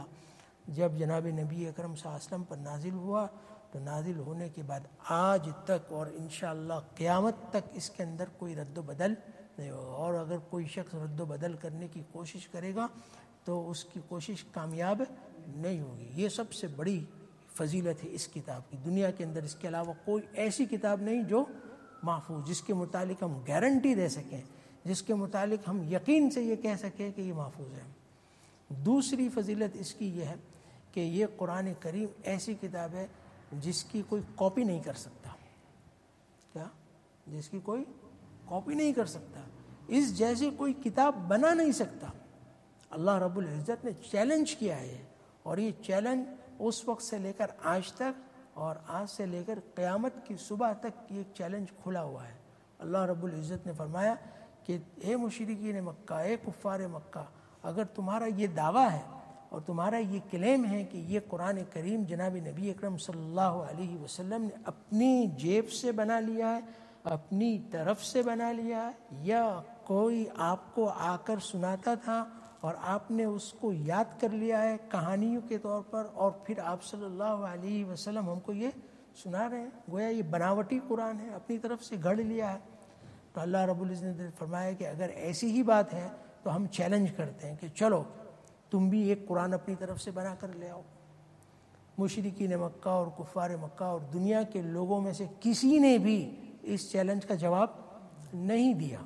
جب جناب نبی اکرم صلی اللہ علیہ وسلم پر نازل ہوا تو نازل ہونے کے بعد آج تک اور انشاءاللہ قیامت تک اس کے اندر کوئی رد و بدل نہیں ہوگا، اور اگر کوئی شخص رد و بدل کرنے کی کوشش کرے گا تو اس کی کوشش کامیاب نہیں ہوگی۔ یہ سب سے بڑی فضیلت ہے اس کتاب کی۔ دنیا کے اندر اس کے علاوہ کوئی ایسی کتاب نہیں جو محفوظ، جس کے متعلق ہم گارنٹی دے سکیں، جس کے متعلق ہم یقین سے یہ کہہ سکیں کہ یہ محفوظ ہے۔ دوسری فضیلت اس کی یہ ہے کہ یہ قرآن کریم ایسی کتاب ہے جس کی کوئی کاپی نہیں کر سکتا۔ کیا؟ جس کی کوئی کاپی نہیں کر سکتا، اس جیسی کوئی کتاب بنا نہیں سکتا۔ اللہ رب العزت نے چیلنج کیا ہے، اور یہ چیلنج اس وقت سے لے کر آج تک، اور آج سے لے کر قیامت کی صبح تک یہ چیلنج کھلا ہوا ہے۔ اللہ رب العزت نے فرمایا کہ اے مشرکین مکہ، اے کفار مکہ، اگر تمہارا یہ دعویٰ ہے اور تمہارا یہ کلیم ہے کہ یہ قرآن کریم جناب نبی اکرم صلی اللہ علیہ وسلم نے اپنی جیب سے بنا لیا ہے، اپنی طرف سے بنا لیا ہے، یا کوئی آپ کو آ کر سناتا تھا اور آپ نے اس کو یاد کر لیا ہے کہانیوں کے طور پر، اور پھر آپ صلی اللہ علیہ وسلم ہم کو یہ سنا رہے ہیں، گویا یہ بناوٹی قرآن ہے، اپنی طرف سے گھڑ لیا ہے، تو اللہ رب العزت نے فرمایا کہ اگر ایسی ہی بات ہے تو ہم چیلنج کرتے ہیں کہ چلو تم بھی ایک قرآن اپنی طرف سے بنا کر لے آؤ۔ مشرکین مکہ اور کفار مکہ اور دنیا کے لوگوں میں سے کسی نے بھی اس چیلنج کا جواب نہیں دیا۔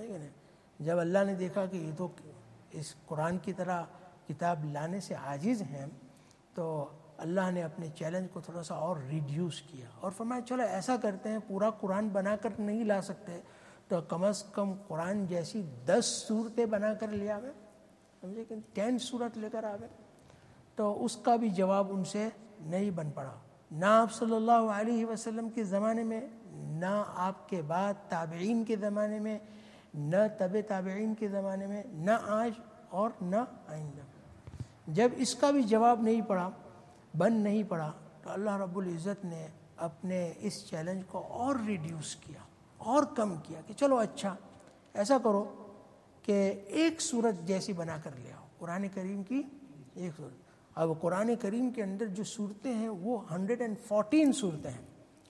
جب اللہ نے دیکھا کہ یہ تو اس قرآن کی طرح کتاب لانے سے عاجز ہیں، تو اللہ نے اپنے چیلنج کو تھوڑا سا اور ریڈیوس کیا، اور فرمایا چلو ایسا کرتے ہیں، پورا قرآن بنا کر نہیں لا سکتے تو کم از کم قرآن جیسی 10 صورتیں بنا کر لے آوے، سمجھے کہ 10 صورت لے کر آوے۔ تو اس کا بھی جواب ان سے نہیں بن پڑا، نہ آپ صلی اللہ علیہ وسلم کے زمانے میں، نہ آپ کے بعد تابعین کے زمانے میں، نہ تبع تابعین کے زمانے میں، نہ آج اور نہ آئندہ۔ جب اس کا بھی جواب نہیں پڑا، بن نہیں پڑا، تو اللہ رب العزت نے اپنے اس چیلنج کو اور ریڈیوس کیا، اور کم کیا، کہ چلو اچھا ایسا کرو کہ ایک سورت جیسی بنا کر لے آؤ، قرآن کریم کی ایک سورت۔ اب قرآن کریم کے اندر جو صورتیں ہیں وہ 114 صورتیں ہیں،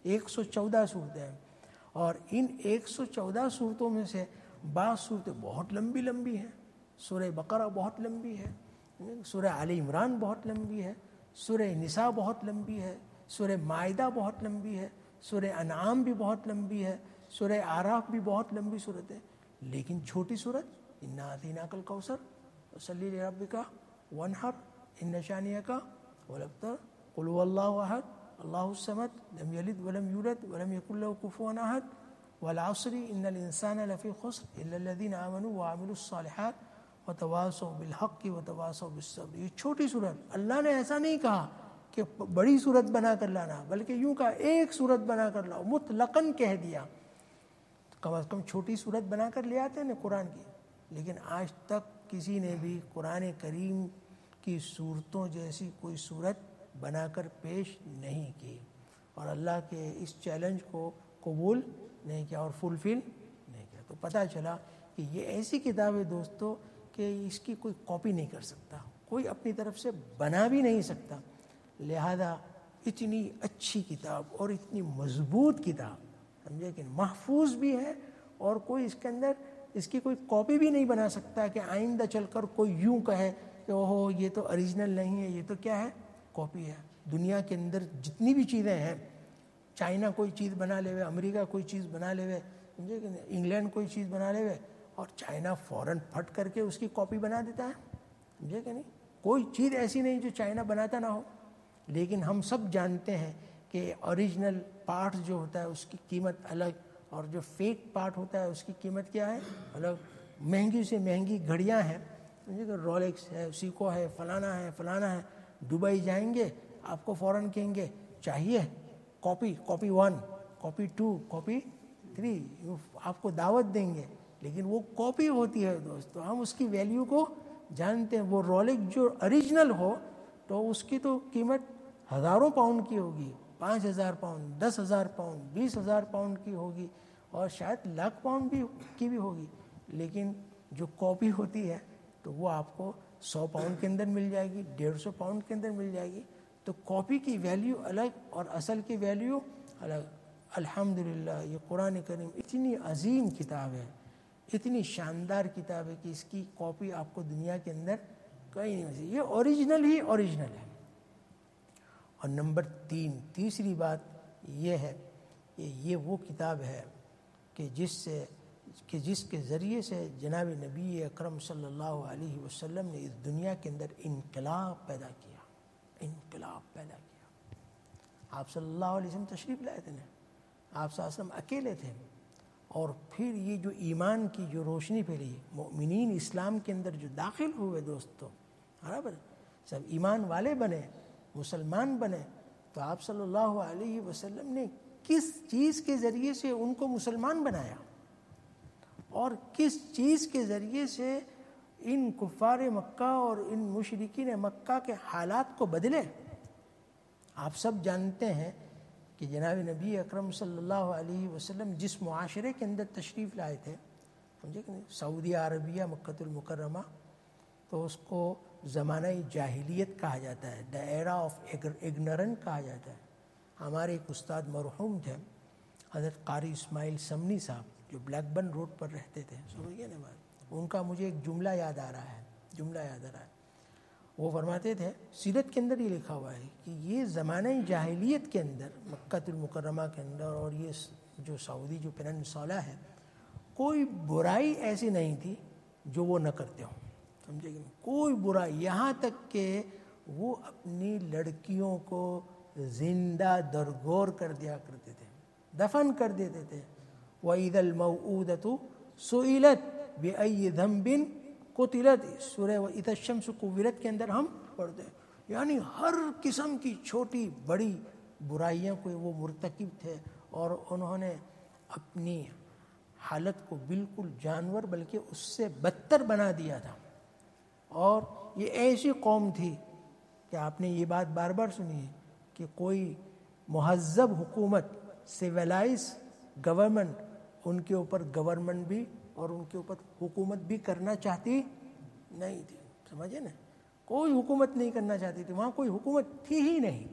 114 صورتیں ہیں، اور ان 114 صورتوں میں سے بعض صورتیں بہت لمبی لمبی ہیں۔ سورہ بقرہ بہت لمبی ہے، سورہ آل عمران بہت لمبی ہے، سورہ نساء بہت لمبی ہے، سورہ مائدہ بہت لمبی ہے، سورہ انعام بھی بہت لمبی ہے، سورہ اعراف بھی بہت لمبی صورت ہے۔ لیکن چھوٹی صورت انا اعطیناک الکوثر فصلی لربک وانحر ان شانئک هو الابتر قل هو اللہ احد اللہ الصمد لم یلد ولم یولد ولم یکن له کفوا احد والعصر ان الانسان لفی خسر الا الذین آمنوا وعملوا الصالحات وتواصوا بالحق وتواصوا بالصبر۔ یہ چھوٹی صورت، اللہ نے ایسا نہیں کہا کہ بڑی صورت بنا کر لانا، بلکہ یوں کہا ایک صورت بنا کر لاؤ، مطلقاً کہہ دیا۔ کم از کم چھوٹی صورت بنا کر لے آتے ہیں نا قرآن کی، لیکن آج تک کسی نے بھی قرآن کریم کی صورتوں جیسی کوئی صورت بنا کر پیش نہیں کی، اور اللہ کے اس چیلنج کو قبول نہیں کیا اور فلفل نہیں کیا۔ تو پتہ چلا کہ یہ ایسی کتاب ہے دوستو کہ اس کی کوئی کاپی نہیں کر سکتا، کوئی اپنی طرف سے بنا بھی نہیں سکتا۔ لہذا اتنی اچھی کتاب اور اتنی مضبوط کتاب، سمجھے کہ محفوظ بھی ہے، اور کوئی اس کے اندر اس کی کوئی کاپی بھی نہیں بنا سکتا کہ آئندہ چل کر کوئی یوں کہے کہ اوہو یہ تو اوریجنل نہیں ہے، یہ تو کیا ہے، کاپی ہے۔ دنیا کے اندر جتنی بھی چیزیں ہیں، چائنا کوئی چیز بنا لے ہوئے، امریکہ کوئی چیز بنا لے ہوئے، سمجھے کہ انگلینڈ کوئی چیز بنا لے ہوئے، اور چائنا فوراً پھٹ کر کے اس کی کاپی بنا دیتا ہے، سمجھے کہ نہیں، کوئی چیز ایسی نہیں جو چائنا بناتا نہ ہو۔ لیکن ہم سب جانتے ہیں کہ اوریجنل پارٹ جو ہوتا ہے اس کی قیمت الگ، اور جو فیک پارٹ ہوتا ہے اس کی قیمت کیا ہے، الگ۔ مہنگی سے مہنگی گھڑیاں ہیں، سمجھے کہ رولکس ہے، سیکو ہے، فلانا ہے، فلانا ہے، دبئی جائیں گے آپ کو فوراً کہیں گے چاہیے کاپی 1، کاپی 2، کاپی 3، آپ کو دعوت دیں گے، لیکن وہ کاپی ہوتی ہے دوستو، ہم اس کی ویلیو کو جانتے ہیں۔ وہ رولک جو اوریجنل ہو تو اس کی تو قیمت ہزاروں پاؤنڈ کی ہوگی، 5,000 پاؤنڈ، 10,000 پاؤنڈ، 20,000 پاؤنڈ کی ہوگی، اور شاید لاکھ پاؤنڈ کی بھی ہوگی۔ لیکن جو کاپی ہوتی ہے تو وہ آپ کو 100 پاؤنڈ کے اندر مل جائے گی، 150 پاؤنڈ کے اندر مل جائے گی۔ تو کاپی کی ویلیو الگ اور اصل کی ویلیو الگ۔ الحمدللہ یہ قرآن کریم اتنی عظیم کتاب ہے، اتنی شاندار کتاب ہے کہ اس کی کاپی آپ کو دنیا کے اندر کہیں نہیں ملتی، یہ اوریجنل ہی اوریجنل ہے۔ اور نمبر 3، تیسری بات یہ ہے کہ یہ وہ کتاب ہے کہ جس کے ذریعے سے جناب نبی اکرم صلی اللہ علیہ وسلم نے اس دنیا کے اندر انقلاب پیدا کیا، انقلاب پیدا کیا۔ آپ صلی اللہ علیہ وسلم تشریف لائے تھے نا، آپ صلی اللہ علیہ وسلم اکیلے تھے، اور پھر یہ جو ایمان کی جو روشنی پھیلی، مؤمنین اسلام کے اندر جو داخل ہوئے دوستو، برابر سب ایمان والے بنے، مسلمان بنے، تو آپ صلی اللہ علیہ وسلم نے کس چیز کے ذریعے سے ان کو مسلمان بنایا، اور کس چیز کے ذریعے سے ان کفار مکہ اور ان مشرکین مکہ کے حالات کو بدلے۔ آپ سب جانتے ہیں کہ جناب نبی اکرم صلی اللہ علیہ وسلم جس معاشرے کے اندر تشریف لائے تھے، سمجھے کہ سعودی عربیہ مکۃ المکرمہ، تو اس کو زمانہ جاہلیت کہا جاتا ہے، دا ایرا آف اگنورنٹ کہا جاتا ہے۔ ہمارے ایک استاد مرحوم تھے حضرت قاری اسماعیل سمنی صاحب، جو بلیک بن روڈ پر رہتے تھے، سمجھیے نا بات، ان کا مجھے ایک جملہ یاد آ رہا ہے، وہ فرماتے تھے، سیرت کے اندر یہ لکھا ہوا ہے کہ یہ زمانہ جاہلیت کے اندر مکۃ المکرمہ کے اندر، اور یہ جو سعودی جو پیننسولا ہے، کوئی برائی ایسی نہیں تھی جو وہ نہ کرتے ہوں، سمجھے کہ کوئی برائی، یہاں تک کہ وہ اپنی لڑکیوں کو زندہ درگور کر دیا کرتے تھے، دفن کر دیتے تھے۔ وَإِذَا الْمَوْءُودَةُ سُئِلَتْ بِأَيِّ ذَنبٍ قُتِلَتْ، سورہ وَإِذَا الشَّمْسُ كُوِّرَتْ کے اندر ہم پڑھتے ہیں، یعنی ہر قسم کی چھوٹی بڑی برائیوں کو وہ مرتکب تھے اور انہوں نے اپنی حالت کو بالکل جانور بلکہ اس سے بدتر بنا دیا تھا. اور یہ ایسی قوم تھی کہ آپ نے یہ بات بار بار سنی ہے کہ کوئی مہذب حکومت سویلائز گورنمنٹ ان کے اوپر گورنمنٹ بھی اور ان کے اوپر حکومت بھی کرنا چاہتی نہیں تھی. سمجھے نا, کوئی حکومت نہیں کرنا چاہتی تھی, وہاں کوئی حکومت تھی ہی نہیں.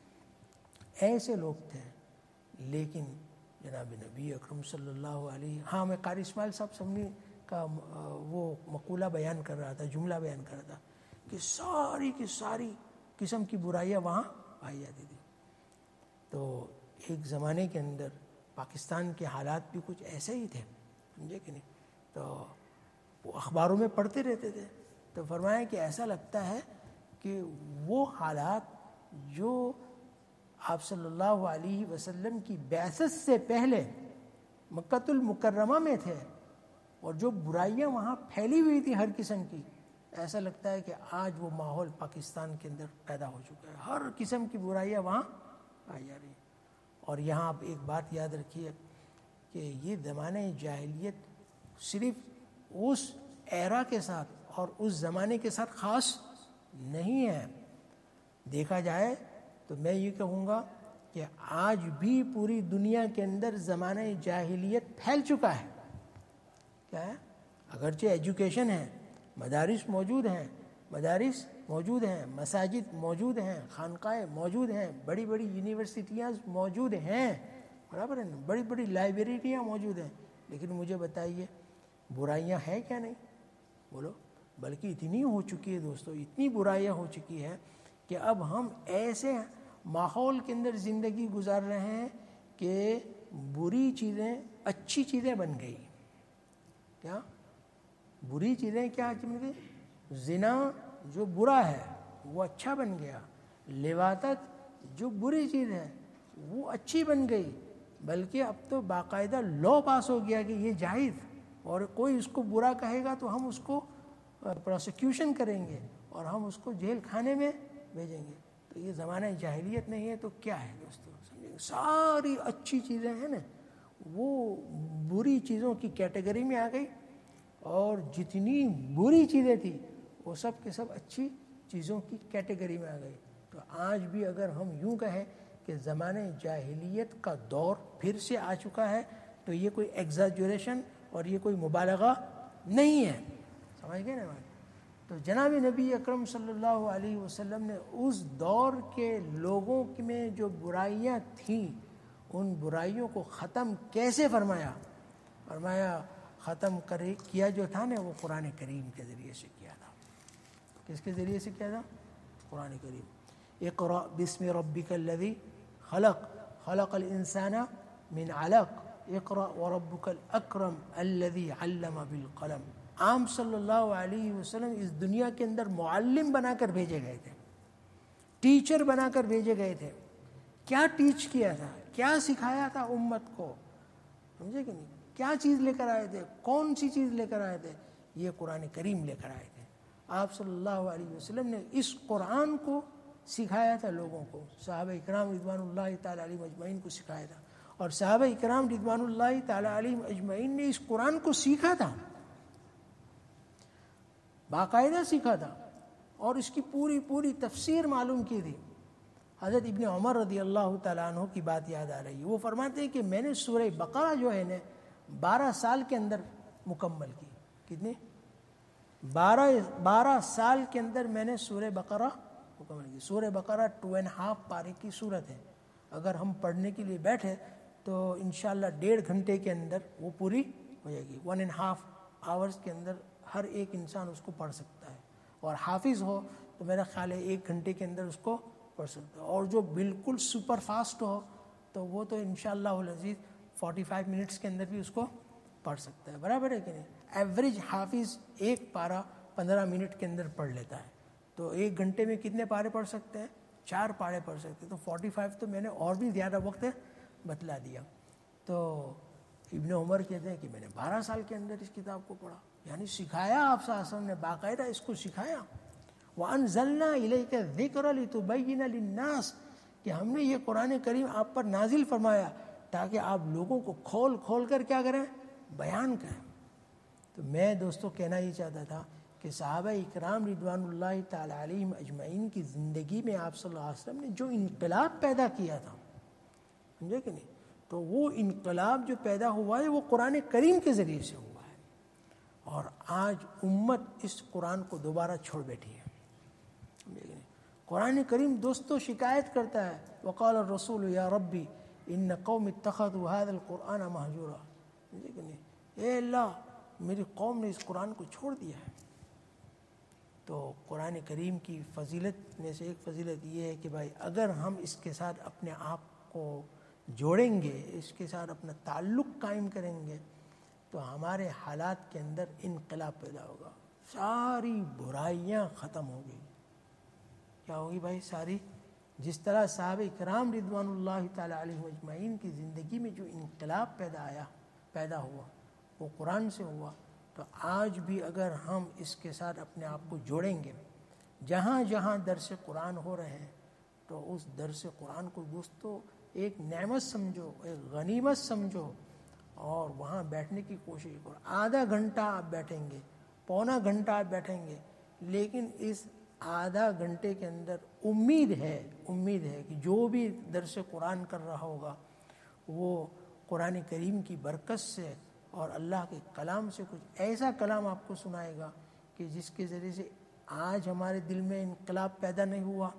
ایسے لوگ تھے. لیکن جناب نبی اکرم صلی اللہ علیہ, ہاں میں قاری اسماعیل صاحب سمنی کا وہ مقولہ بیان کر رہا تھا, جملہ بیان کر رہا تھا کہ ساری کی ساری قسم کی برائیاں وہاں پائی جاتی تھی. تو ایک زمانے کے اندر پاکستان کے حالات بھی کچھ ایسے ہی تھے, سمجھے کہ نہیں. تو وہ اخباروں میں پڑھتے رہتے تھے, تو فرمایا کہ ایسا لگتا ہے کہ وہ حالات جو آپ صلی اللہ علیہ وسلم کی بعثت سے پہلے مکۃ المکرمہ میں تھے, اور جو برائیاں وہاں پھیلی ہوئی تھی ہر قسم کی, ایسا لگتا ہے کہ آج وہ ماحول پاکستان کے اندر پیدا ہو چکا ہے. ہر قسم کی برائیاں وہاں پائی جا رہی ہیں. اور یہاں آپ ایک بات یاد رکھیے کہ یہ زمانہ جاہلیت صرف اس ایرا کے ساتھ اور اس زمانے کے ساتھ خاص نہیں ہے. دیکھا جائے تو میں یہ کہوں گا کہ آج بھی پوری دنیا کے اندر زمانہ جاہلیت پھیل چکا ہے. کیا ہے؟ اگرچہ ایجوکیشن ہے, مدارس موجود ہیں, مساجد موجود ہیں, خانقاہیں موجود ہیں, بڑی بڑی یونیورسٹیاں موجود ہیں, برابر ہے نا, بڑی بڑی لائبریریاں موجود ہیں, لیکن مجھے بتائیے برائیاں ہیں کیا نہیں؟ بولو. بلکہ اتنی ہو چکی ہے دوستو, اتنی برائیاں ہو چکی ہے کہ اب ہم ایسے ماحول کے اندر زندگی گزار رہے ہیں کہ بری چیزیں اچھی چیزیں بن گئی. کیا بری چیزیں کیا بن گئی؟ زنا جو برا ہے وہ اچھا بن گیا, لواطت جو بری چیز ہے وہ اچھی بن گئی, بلکہ اب تو باقاعدہ لا پاس ہو گیا کہ یہ جائز, اور کوئی اس کو برا کہے گا تو ہم اس کو پروسیکیوشن کریں گے اور ہم اس کو جیل خانے میں بھیجیں گے. تو یہ زمانہ جاہلیت نہیں ہے تو کیا ہے دوستو؟ سمجھیں, ساری اچھی چیزیں ہیں نا وہ بری چیزوں کی کیٹیگری میں آ گئی, اور جتنی بری چیزیں تھیں وہ سب کے سب اچھی چیزوں کی کیٹیگری میں آ گئی. تو آج بھی اگر ہم یوں کہیں کہ زمانہ جاہلیت کا دور پھر سے آ چکا ہے تو یہ کوئی ایگزاجوریشن اور یہ کوئی مبالغہ نہیں ہے. سمجھ گئے نا بات؟ تو جناب نبی اکرم صلی اللہ علیہ وسلم نے اس دور کے لوگوں میں جو برائیاں تھیں ان برائیوں کو ختم کیسے فرمایا؟ فرمایا ختم کیا جو تھا نا وہ قرآن کریم کے ذریعے سے کیا تھا. کس کے ذریعے سے کیا تھا؟ قرآن کریم. اقرأ بسم ربک الذی خلق خلق الانسان من علق اقرأ وربک الاکرم الذی علم بالقلم. عام صلی اللہ علیہ وسلم اس دنیا کے اندر معلم بنا کر بھیجے گئے تھے, ٹیچر بنا کر بھیجے گئے تھے. کیا ٹیچ کیا تھا, کیا سکھایا تھا امت کو؟ سمجھے کہ نہیں؟ کیا چیز لے کر آئے تھے؟ کون سی چیز لے کر آئے تھے؟ یہ قرآن کریم لے کر آئے تھے. آپ صلی اللہ علیہ وسلم نے اس قرآن کو سکھایا تھا لوگوں کو. صحابہ اکرام رضوان اللہ تعالیٰ علیہم اجمعین کو سکھایا تھا, اور صحابہ اکرام رضوان اللہ تعالیٰ علیہم اجمعین نے اس قرآن کو سیکھا تھا, باقاعدہ سیکھا تھا, اور اس کی پوری تفسیر معلوم کی تھی. حضرت ابن عمر رضی اللہ تعالیٰ عنہ کی بات یاد آ رہی ہے. وہ فرماتے ہیں کہ میں نے سورہ بقرہ جو ہے نا 12 سال کے اندر مکمل کی. کتنی؟ 12 سال کے اندر میں نے سورہ بقرہ مکمل کی. سورہ بقرہ 2.5 پارے کی سورت ہے. اگر ہم پڑھنے کے لیے بیٹھے تو انشاءاللہ 1.5 گھنٹے کے اندر وہ پوری ہو جائے گی. 1.5 آورز کے اندر ہر ایک انسان اس کو پڑھ سکتا ہے, اور حافظ ہو تو میرا خیال ہے 1 گھنٹے کے اندر اس کو پڑھ سکتا ہے, اور جو بالکل سپر فاسٹ ہو تو وہ تو انشاءاللہ العزیز 45 منٹس کے اندر بھی اس کو پڑھ سکتا ہے. برابر ہے کہ نہیں؟ ایوریج حافظ 1 پارہ 15 منٹ کے اندر پڑھ لیتا ہے, تو 1 گھنٹے میں کتنے پارے پڑھ سکتے ہیں؟ 4 پارے پڑھ سکتے ہیں. تو 45 تو میں نے اور بھی زیادہ وقت بتلا دیا. تو ابن عمر کہتے ہیں کہ میں نے 12 سال کے اندر اس کتاب کو پڑھا, یعنی سکھایا. آپ صلی اللہ علیہ وسلم نے باقاعدہ اس کو سکھایا. وَأَنزَلْنَا إِلَيْكَ الذِّكْرَ لِتُبَيِّنَ لِلنَّاسِ, کہ ہم نے یہ قرآن کریم آپ پر نازل فرمایا تاکہ آپ لوگوں کو کھول کھول کر کیا کریں؟ بیان کریں۔ تو میں دوستو کہنا یہ چاہتا تھا کہ صحابہ اکرام رضوان اللہ تعالی علیہم اجمعین کی زندگی میں آپ صلی اللہ علیہ وسلم نے جو انقلاب پیدا کیا تھا، سمجھے کہ نہیں، تو وہ انقلاب جو پیدا ہوا ہے وہ قرآن کریم کے ذریعے سے ہوا ہے، اور آج امت اس قرآن کو دوبارہ چھوڑ بیٹھی ہے، سمجھے کہ نہیں۔ قرآن کریم دوستو شکایت کرتا ہے، وقال الرسول یا ربی ان قوم اتخذوا هذا القرآن مہجورا، سمجھے کہ نہیں، اے اللہ میری قوم نے اس قرآن کو چھوڑ دیا ہے۔ تو قرآن کریم کی فضیلت میں سے ایک فضیلت یہ ہے کہ بھائی اگر ہم اس کے ساتھ اپنے آپ کو جوڑیں گے، اس کے ساتھ اپنا تعلق قائم کریں گے، تو ہمارے حالات کے اندر انقلاب پیدا ہوگا، ساری برائیاں ختم ہو گئی۔ کیا ہوگی بھائی؟ ساری، جس طرح صحابہ کرام رضوان اللہ تعالی علیہ اجمعین کی زندگی میں جو انقلاب پیدا ہوا وہ قرآن سے ہوا، تو آج بھی اگر ہم اس کے ساتھ اپنے آپ کو جوڑیں گے، جہاں جہاں درس قرآن ہو رہے ہیں تو اس درس قرآن کو دوستو ایک نعمت سمجھو، ایک غنیمت سمجھو، اور وہاں بیٹھنے کی کوشش کرو۔ آدھا گھنٹہ آپ بیٹھیں گے، پونا گھنٹہ آپ بیٹھیں گے، لیکن اس آدھا گھنٹے کے اندر امید ہے کہ جو بھی درس قرآن کر رہا ہوگا وہ قرآن کریم کی برکت سے اور اللہ کے کلام سے کچھ ایسا کلام آپ کو سنائے گا کہ جس کے ذریعے سے آج ہمارے دل میں انقلاب پیدا نہیں ہوا،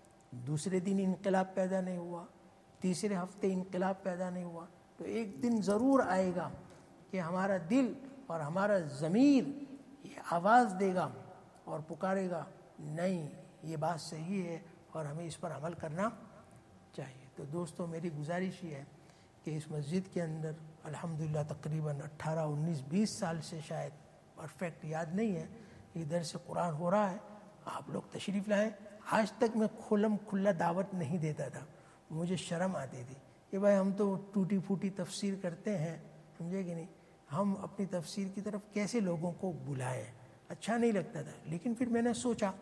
دوسرے دن انقلاب پیدا نہیں ہوا، تیسرے ہفتے انقلاب پیدا نہیں ہوا، تو ایک دن ضرور آئے گا کہ ہمارا دل اور ہمارا ضمیر یہ آواز دے گا اور پکارے گا، نہیں یہ بات صحیح ہے اور ہمیں اس پر عمل کرنا چاہیے۔ تو دوستو میری گزارش یہ ہے کہ اس مسجد کے اندر الحمدللہ تقریباً 18 19 20 سال سے، شاید پرفیکٹ یاد نہیں ہے، یہ درس قرآن ہو رہا ہے، آپ لوگ تشریف لائیں۔ آج تک میں کھلم کھلا دعوت نہیں دیتا تھا، مجھے شرم آتی تھی کہ بھائی ہم تو ٹوٹی پھوٹی تفسیر کرتے ہیں، سمجھے کہ نہیں، ہم اپنی تفسیر کی طرف کیسے لوگوں کو بلائیں، اچھا نہیں لگتا تھا۔ لیکن پھر میں نے سوچا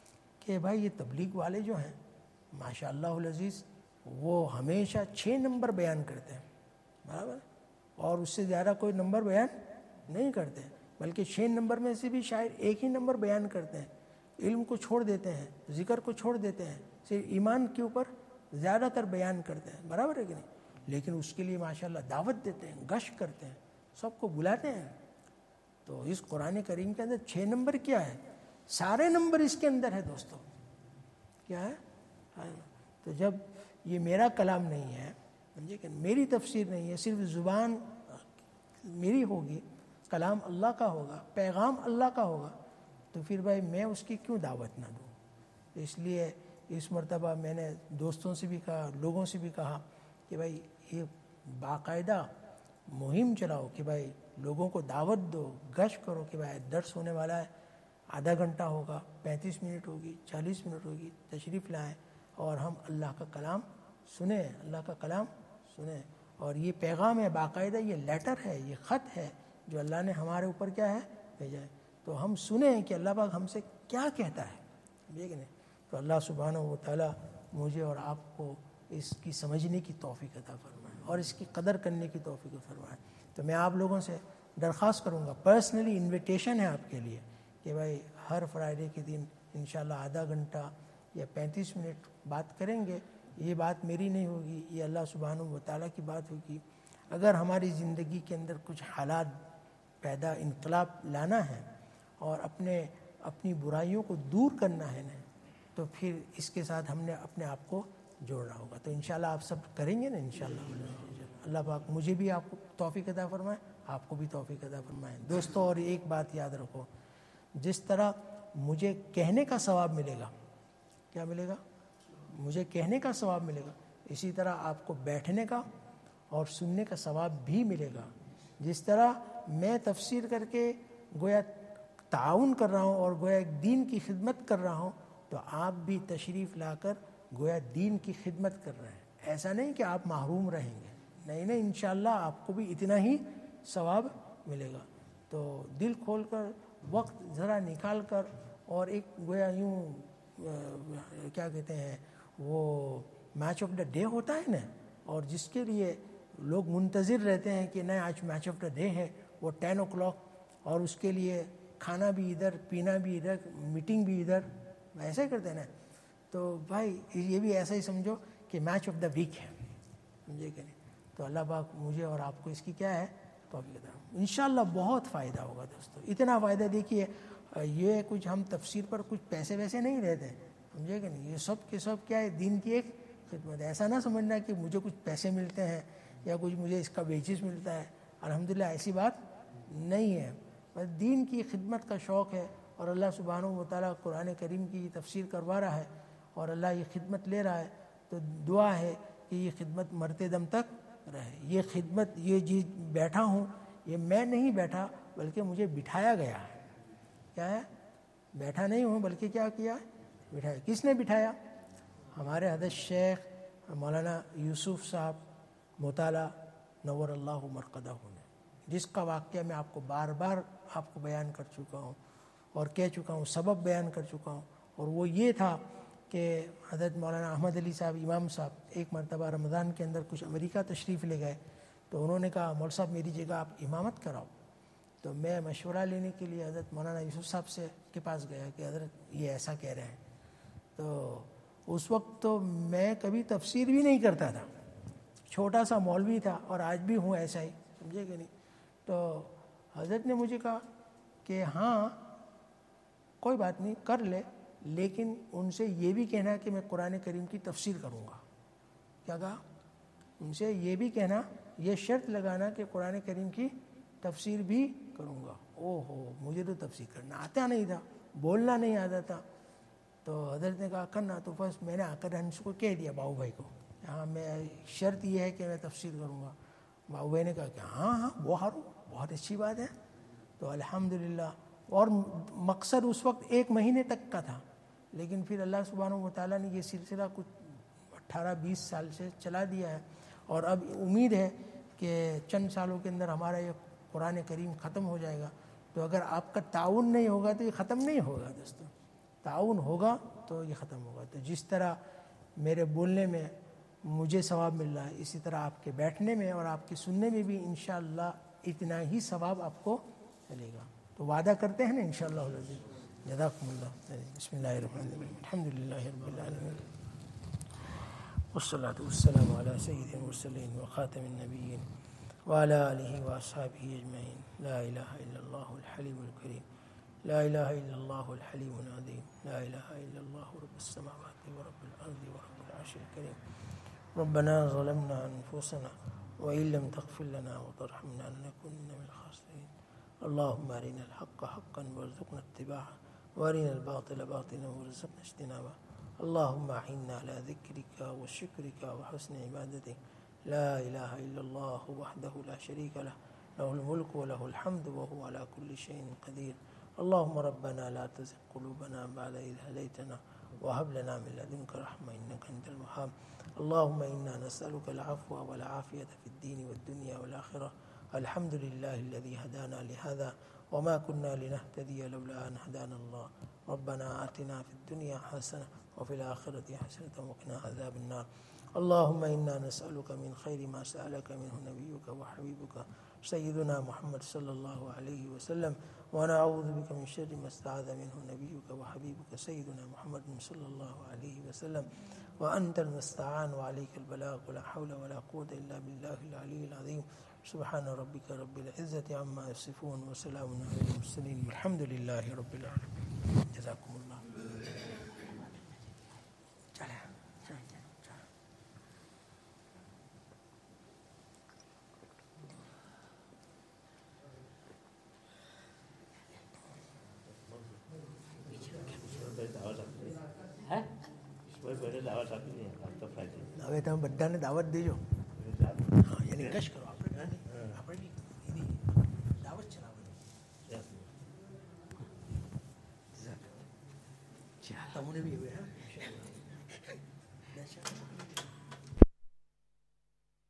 کہ بھائی یہ تبلیغ والے جو ہیں ماشاء اللہ العزیز وہ ہمیشہ 6 نمبر بیان کرتے ہیں، برابر، اور اس سے زیادہ کوئی نمبر بیان نہیں کرتے، بلکہ 6 نمبر میں سے بھی شاید ایک ہی نمبر بیان کرتے ہیں، علم کو چھوڑ دیتے ہیں، ذکر کو چھوڑ دیتے ہیں، صرف ایمان کے اوپر زیادہ تر بیان کرتے ہیں، برابر ہے کہ نہیں، لیکن اس کے لیے ماشاءاللہ دعوت دیتے ہیں، گشت کرتے ہیں، سب کو بلاتے ہیں۔ تو اس قرآن کریم کے اندر 6 نمبر کیا ہے؟ سارے نمبر اس کے اندر ہے دوستو، کیا ہے؟ تو جب یہ میرا کلام نہیں ہے، سمجھے کہ میری تفسیر نہیں ہے، صرف زبان میری ہوگی، کلام اللہ کا ہوگا، پیغام اللہ کا ہوگا، تو پھر بھائی میں اس کی کیوں دعوت نہ دوں؟ اس لیے اس مرتبہ میں نے دوستوں سے بھی کہا، لوگوں سے بھی کہا کہ بھائی یہ باقاعدہ مہم چلاؤ کہ بھائی لوگوں کو دعوت دو، گشت کرو کہ بھائی درس ہونے والا ہے، آدھا گھنٹہ ہوگا، 35 منٹ ہوگی، 40 منٹ ہوگی، تشریف لائیں اور ہم اللہ کا کلام سنیں، اللہ کا کلام سنیں۔ اور یہ پیغام ہے، باقاعدہ یہ لیٹر ہے، یہ خط ہے جو اللہ نے ہمارے اوپر کیا ہے بھیجا ہے، تو ہم سنیں کہ اللہ پاک ہم سے کیا کہتا ہے، ٹھیک ہے نا؟ تو اللہ سبحانہ و تعالیٰ مجھے اور آپ کو اس کی سمجھنے کی توفیق عطا فرمائے اور اس کی قدر کرنے کی توفیق فرمائے۔ تو میں آپ لوگوں سے درخواست کروں گا، پرسنلی انویٹیشن ہے آپ کے لیے کہ بھائی ہر فرائیڈے کے دن انشاءاللہ آدھا گھنٹہ یا 35 منٹ بات کریں گے۔ یہ بات میری نہیں ہوگی، یہ اللہ سبحانہ و تعالیٰ کی بات ہوگی۔ اگر ہماری زندگی کے اندر کچھ حالات پیدا، انقلاب لانا ہے اور اپنی برائیوں کو دور کرنا ہے نا، تو پھر اس کے ساتھ ہم نے اپنے آپ کو جوڑنا ہوگا۔ تو انشاءاللہ آپ سب کریں گے نا انشاءاللہ۔ اللہ پاک مجھے بھی آپ کو توفیق عطا فرمائے، آپ کو بھی توفیق عطا فرمائے۔ دوستو اور ایک بات یاد رکھو، جس طرح مجھے کہنے کا ثواب ملے گا، کیا ملے گا؟ مجھے کہنے کا ثواب ملے گا، اسی طرح آپ کو بیٹھنے کا اور سننے کا ثواب بھی ملے گا۔ جس طرح میں تفسیر کر کے گویا تعاون کر رہا ہوں اور گویا ایک دین کی خدمت کر رہا ہوں، تو آپ بھی تشریف لا کر گویا دین کی خدمت کر رہے ہیں۔ ایسا نہیں کہ آپ محروم رہیں گے، نہیں، انشاءاللہ آپ کو بھی اتنا ہی ثواب ملے گا۔ تو دل کھول کر، وقت ذرا نکال کر، اور ایک گویا یوں کیا کہتے ہیں وہ میچ آف دا ڈے ہوتا ہے نا، اور جس کے لیے لوگ منتظر رہتے ہیں کہ نہیں آج میچ آف دا ڈے ہے، وہ 10 o'clock، اور اس کے لیے کھانا بھی ادھر، پینا بھی ادھر، میٹنگ بھی ادھر، ایسے کرتے ہیں نا. تو بھائی یہ بھی ایسا ہی سمجھو کہ میچ آف دا ویک ہے، سمجھے کہ نہیں. تو اللہ پاک مجھے اور آپ کو اس کی کیا ہے توفیق عطا. انشاءاللہ بہت فائدہ ہوگا دوستو، اتنا فائدہ. دیکھیے یہ کچھ ہم تفسیر پر کچھ پیسے ویسے نہیں لیتے، سمجھے کہ نہیں. یہ سب کے سب کیا ہے، دین کی ایک خدمت ہے. ایسا نہ سمجھنا کہ مجھے کچھ پیسے ملتے ہیں یا کچھ مجھے اس کا ویجز ملتا ہے. الحمدللہ ایسی بات نہیں ہے، بس دین کی خدمت کا شوق ہے. اور اللہ سبحانہ و تعالیٰ قرآن کریم کی تفسیر کروا رہا ہے اور اللہ یہ خدمت لے رہا ہے. تو دعا ہے کہ یہ خدمت مرتے دم تک رہے. یہ خدمت، یہ جی بیٹھا ہوں، یہ میں نہیں بیٹھا بلکہ مجھے بٹھایا گیا ہے. کیا ہے؟ بیٹھا نہیں ہوں بلکہ کیا کیا؟ بٹھایا. کس نے بٹھایا؟ ہمارے حضرت شیخ مولانا یوسف صاحب مطالعہ نور اللہ مرقدہ نے، جس کا واقعہ میں آپ کو بار بار آپ کو بیان کر چکا ہوں اور کہہ چکا ہوں، سبب بیان کر چکا ہوں. اور وہ یہ تھا کہ حضرت مولانا احمد علی صاحب امام صاحب ایک مرتبہ رمضان کے اندر کچھ امریکہ تشریف لے گئے. تو انہوں نے کہا مول صاحب میری جگہ آپ امامت کراؤ. تو میں مشورہ لینے کے لیے حضرت مولانا یوسف صاحب سے کے پاس گیا کہ حضرت یہ ایسا کہہ رہے ہیں. تو اس وقت تو میں کبھی تفسیر بھی نہیں کرتا تھا، چھوٹا سا مولوی تھا، اور آج بھی ہوں ایسا ہی، سمجھے کہ نہیں. تو حضرت نے مجھے کہا کہ ہاں کوئی بات نہیں کر لے، لیکن ان سے یہ بھی کہنا کہ میں قرآن کریم کی تفسیر کروں گا. کیا کہا؟ ان سے یہ بھی کہنا، یہ شرط لگانا کہ قرآن کریم کی تفسیر بھی کروں گا. او ہو، مجھے تو تفسیر کرنا آتا نہیں تھا، بولنا نہیں آتا تھا. تو حضرت نے کہا کرنا. تو بس میں نے آ کر ہنس کو کہہ دیا باؤ بھائی کو، ہاں میں شرط یہ ہے کہ میں تفسیر کروں گا. باؤ بھائی نے کہا کہ ہاں بہت اچھی بات ہے. تو الحمدللہ. اور مقصد اس وقت 1 مہینے تک کا تھا، لیکن پھر اللہ سبحانہ و تعالیٰ نے یہ سلسلہ کچھ 18-20 سال سے چلا دیا ہے. اور اب امید ہے کہ چند سالوں کے اندر ہمارا یہ قرآن کریم ختم ہو جائے گا. تو اگر آپ کا تعاون نہیں ہوگا تو یہ ختم نہیں ہوگا دوستو. تعاون ہوگا تو یہ ختم ہوگا. تو جس طرح میرے بولنے میں مجھے ثواب مل رہا ہے، اسی طرح آپ کے بیٹھنے میں اور آپ کے سننے میں بھی انشاءاللہ اتنا ہی ثواب آپ کو ملے گا. تو وعدہ کرتے ہیں نا انشاءاللہ العزیز. جزاکم اللہ. بسم اللہ الرحمن الرحیم. الحمدللہ رب العالمین والصلاة والسلام علی سید المرسلین وخاتم النبیین وعلی آلہ واصحابہ اجمعین. لا الہ الا اللہ الحلیم الکریم، لا الہ الا اللہ الحلیم العظیم، لا الہ الا اللہ رب السماوات ورب الارض ورب العرش الکریم. ربنا ظلمنا انفسنا وان لم تغفر لنا وترحمنا لنكونن من الخاسرین. اللهم ارنا الحق حقا وارزقنا اتباعه وارنا الباطل باطلا وارزقنا اجتنابه. اللهم اعنا على ذكرك وشكرك وحسن عبادتك. لا اله الا الله وحده لا شريك له، له الملك وله الحمد وهو على كل شيء قدير. اللهم ربنا لا تزغ قلوبنا بعد إذ هديتنا وهب لنا من لدنك رحمة إنك أنت الوهاب. اللهم إنا نسألك العفو والعافية في الدين والدنيا والآخرة. الحمد لله الذي هدانا لهذا وما كنا لنهتدي لولا أن هدانا الله. ربنا آتنا في الدنيا حسنة وفي الآخرة حسنة وقنا عذاب النار. اللهم إنا نسألك من خير ما سألك منه نبيك وحبيبك سيدنا محمد صلى الله عليه وسلم، ونعوذ بك من شر ما استعاذ منه نبيك وحبيبك سيدنا محمد صلى الله عليه وسلم. وأنت المستعان وعليك البلاغ ولا حول ولا قوة إلا بالله العلي العظيم. سبحان ربك رب العزة عما يصفون وسلام على المرسلين والحمد لله رب العالمين. جزاكم الله. હવે તમે બધાને દાવત દેજો. હા એની કશ કરો આપણે દાવત ચલાવવાની. તમને બી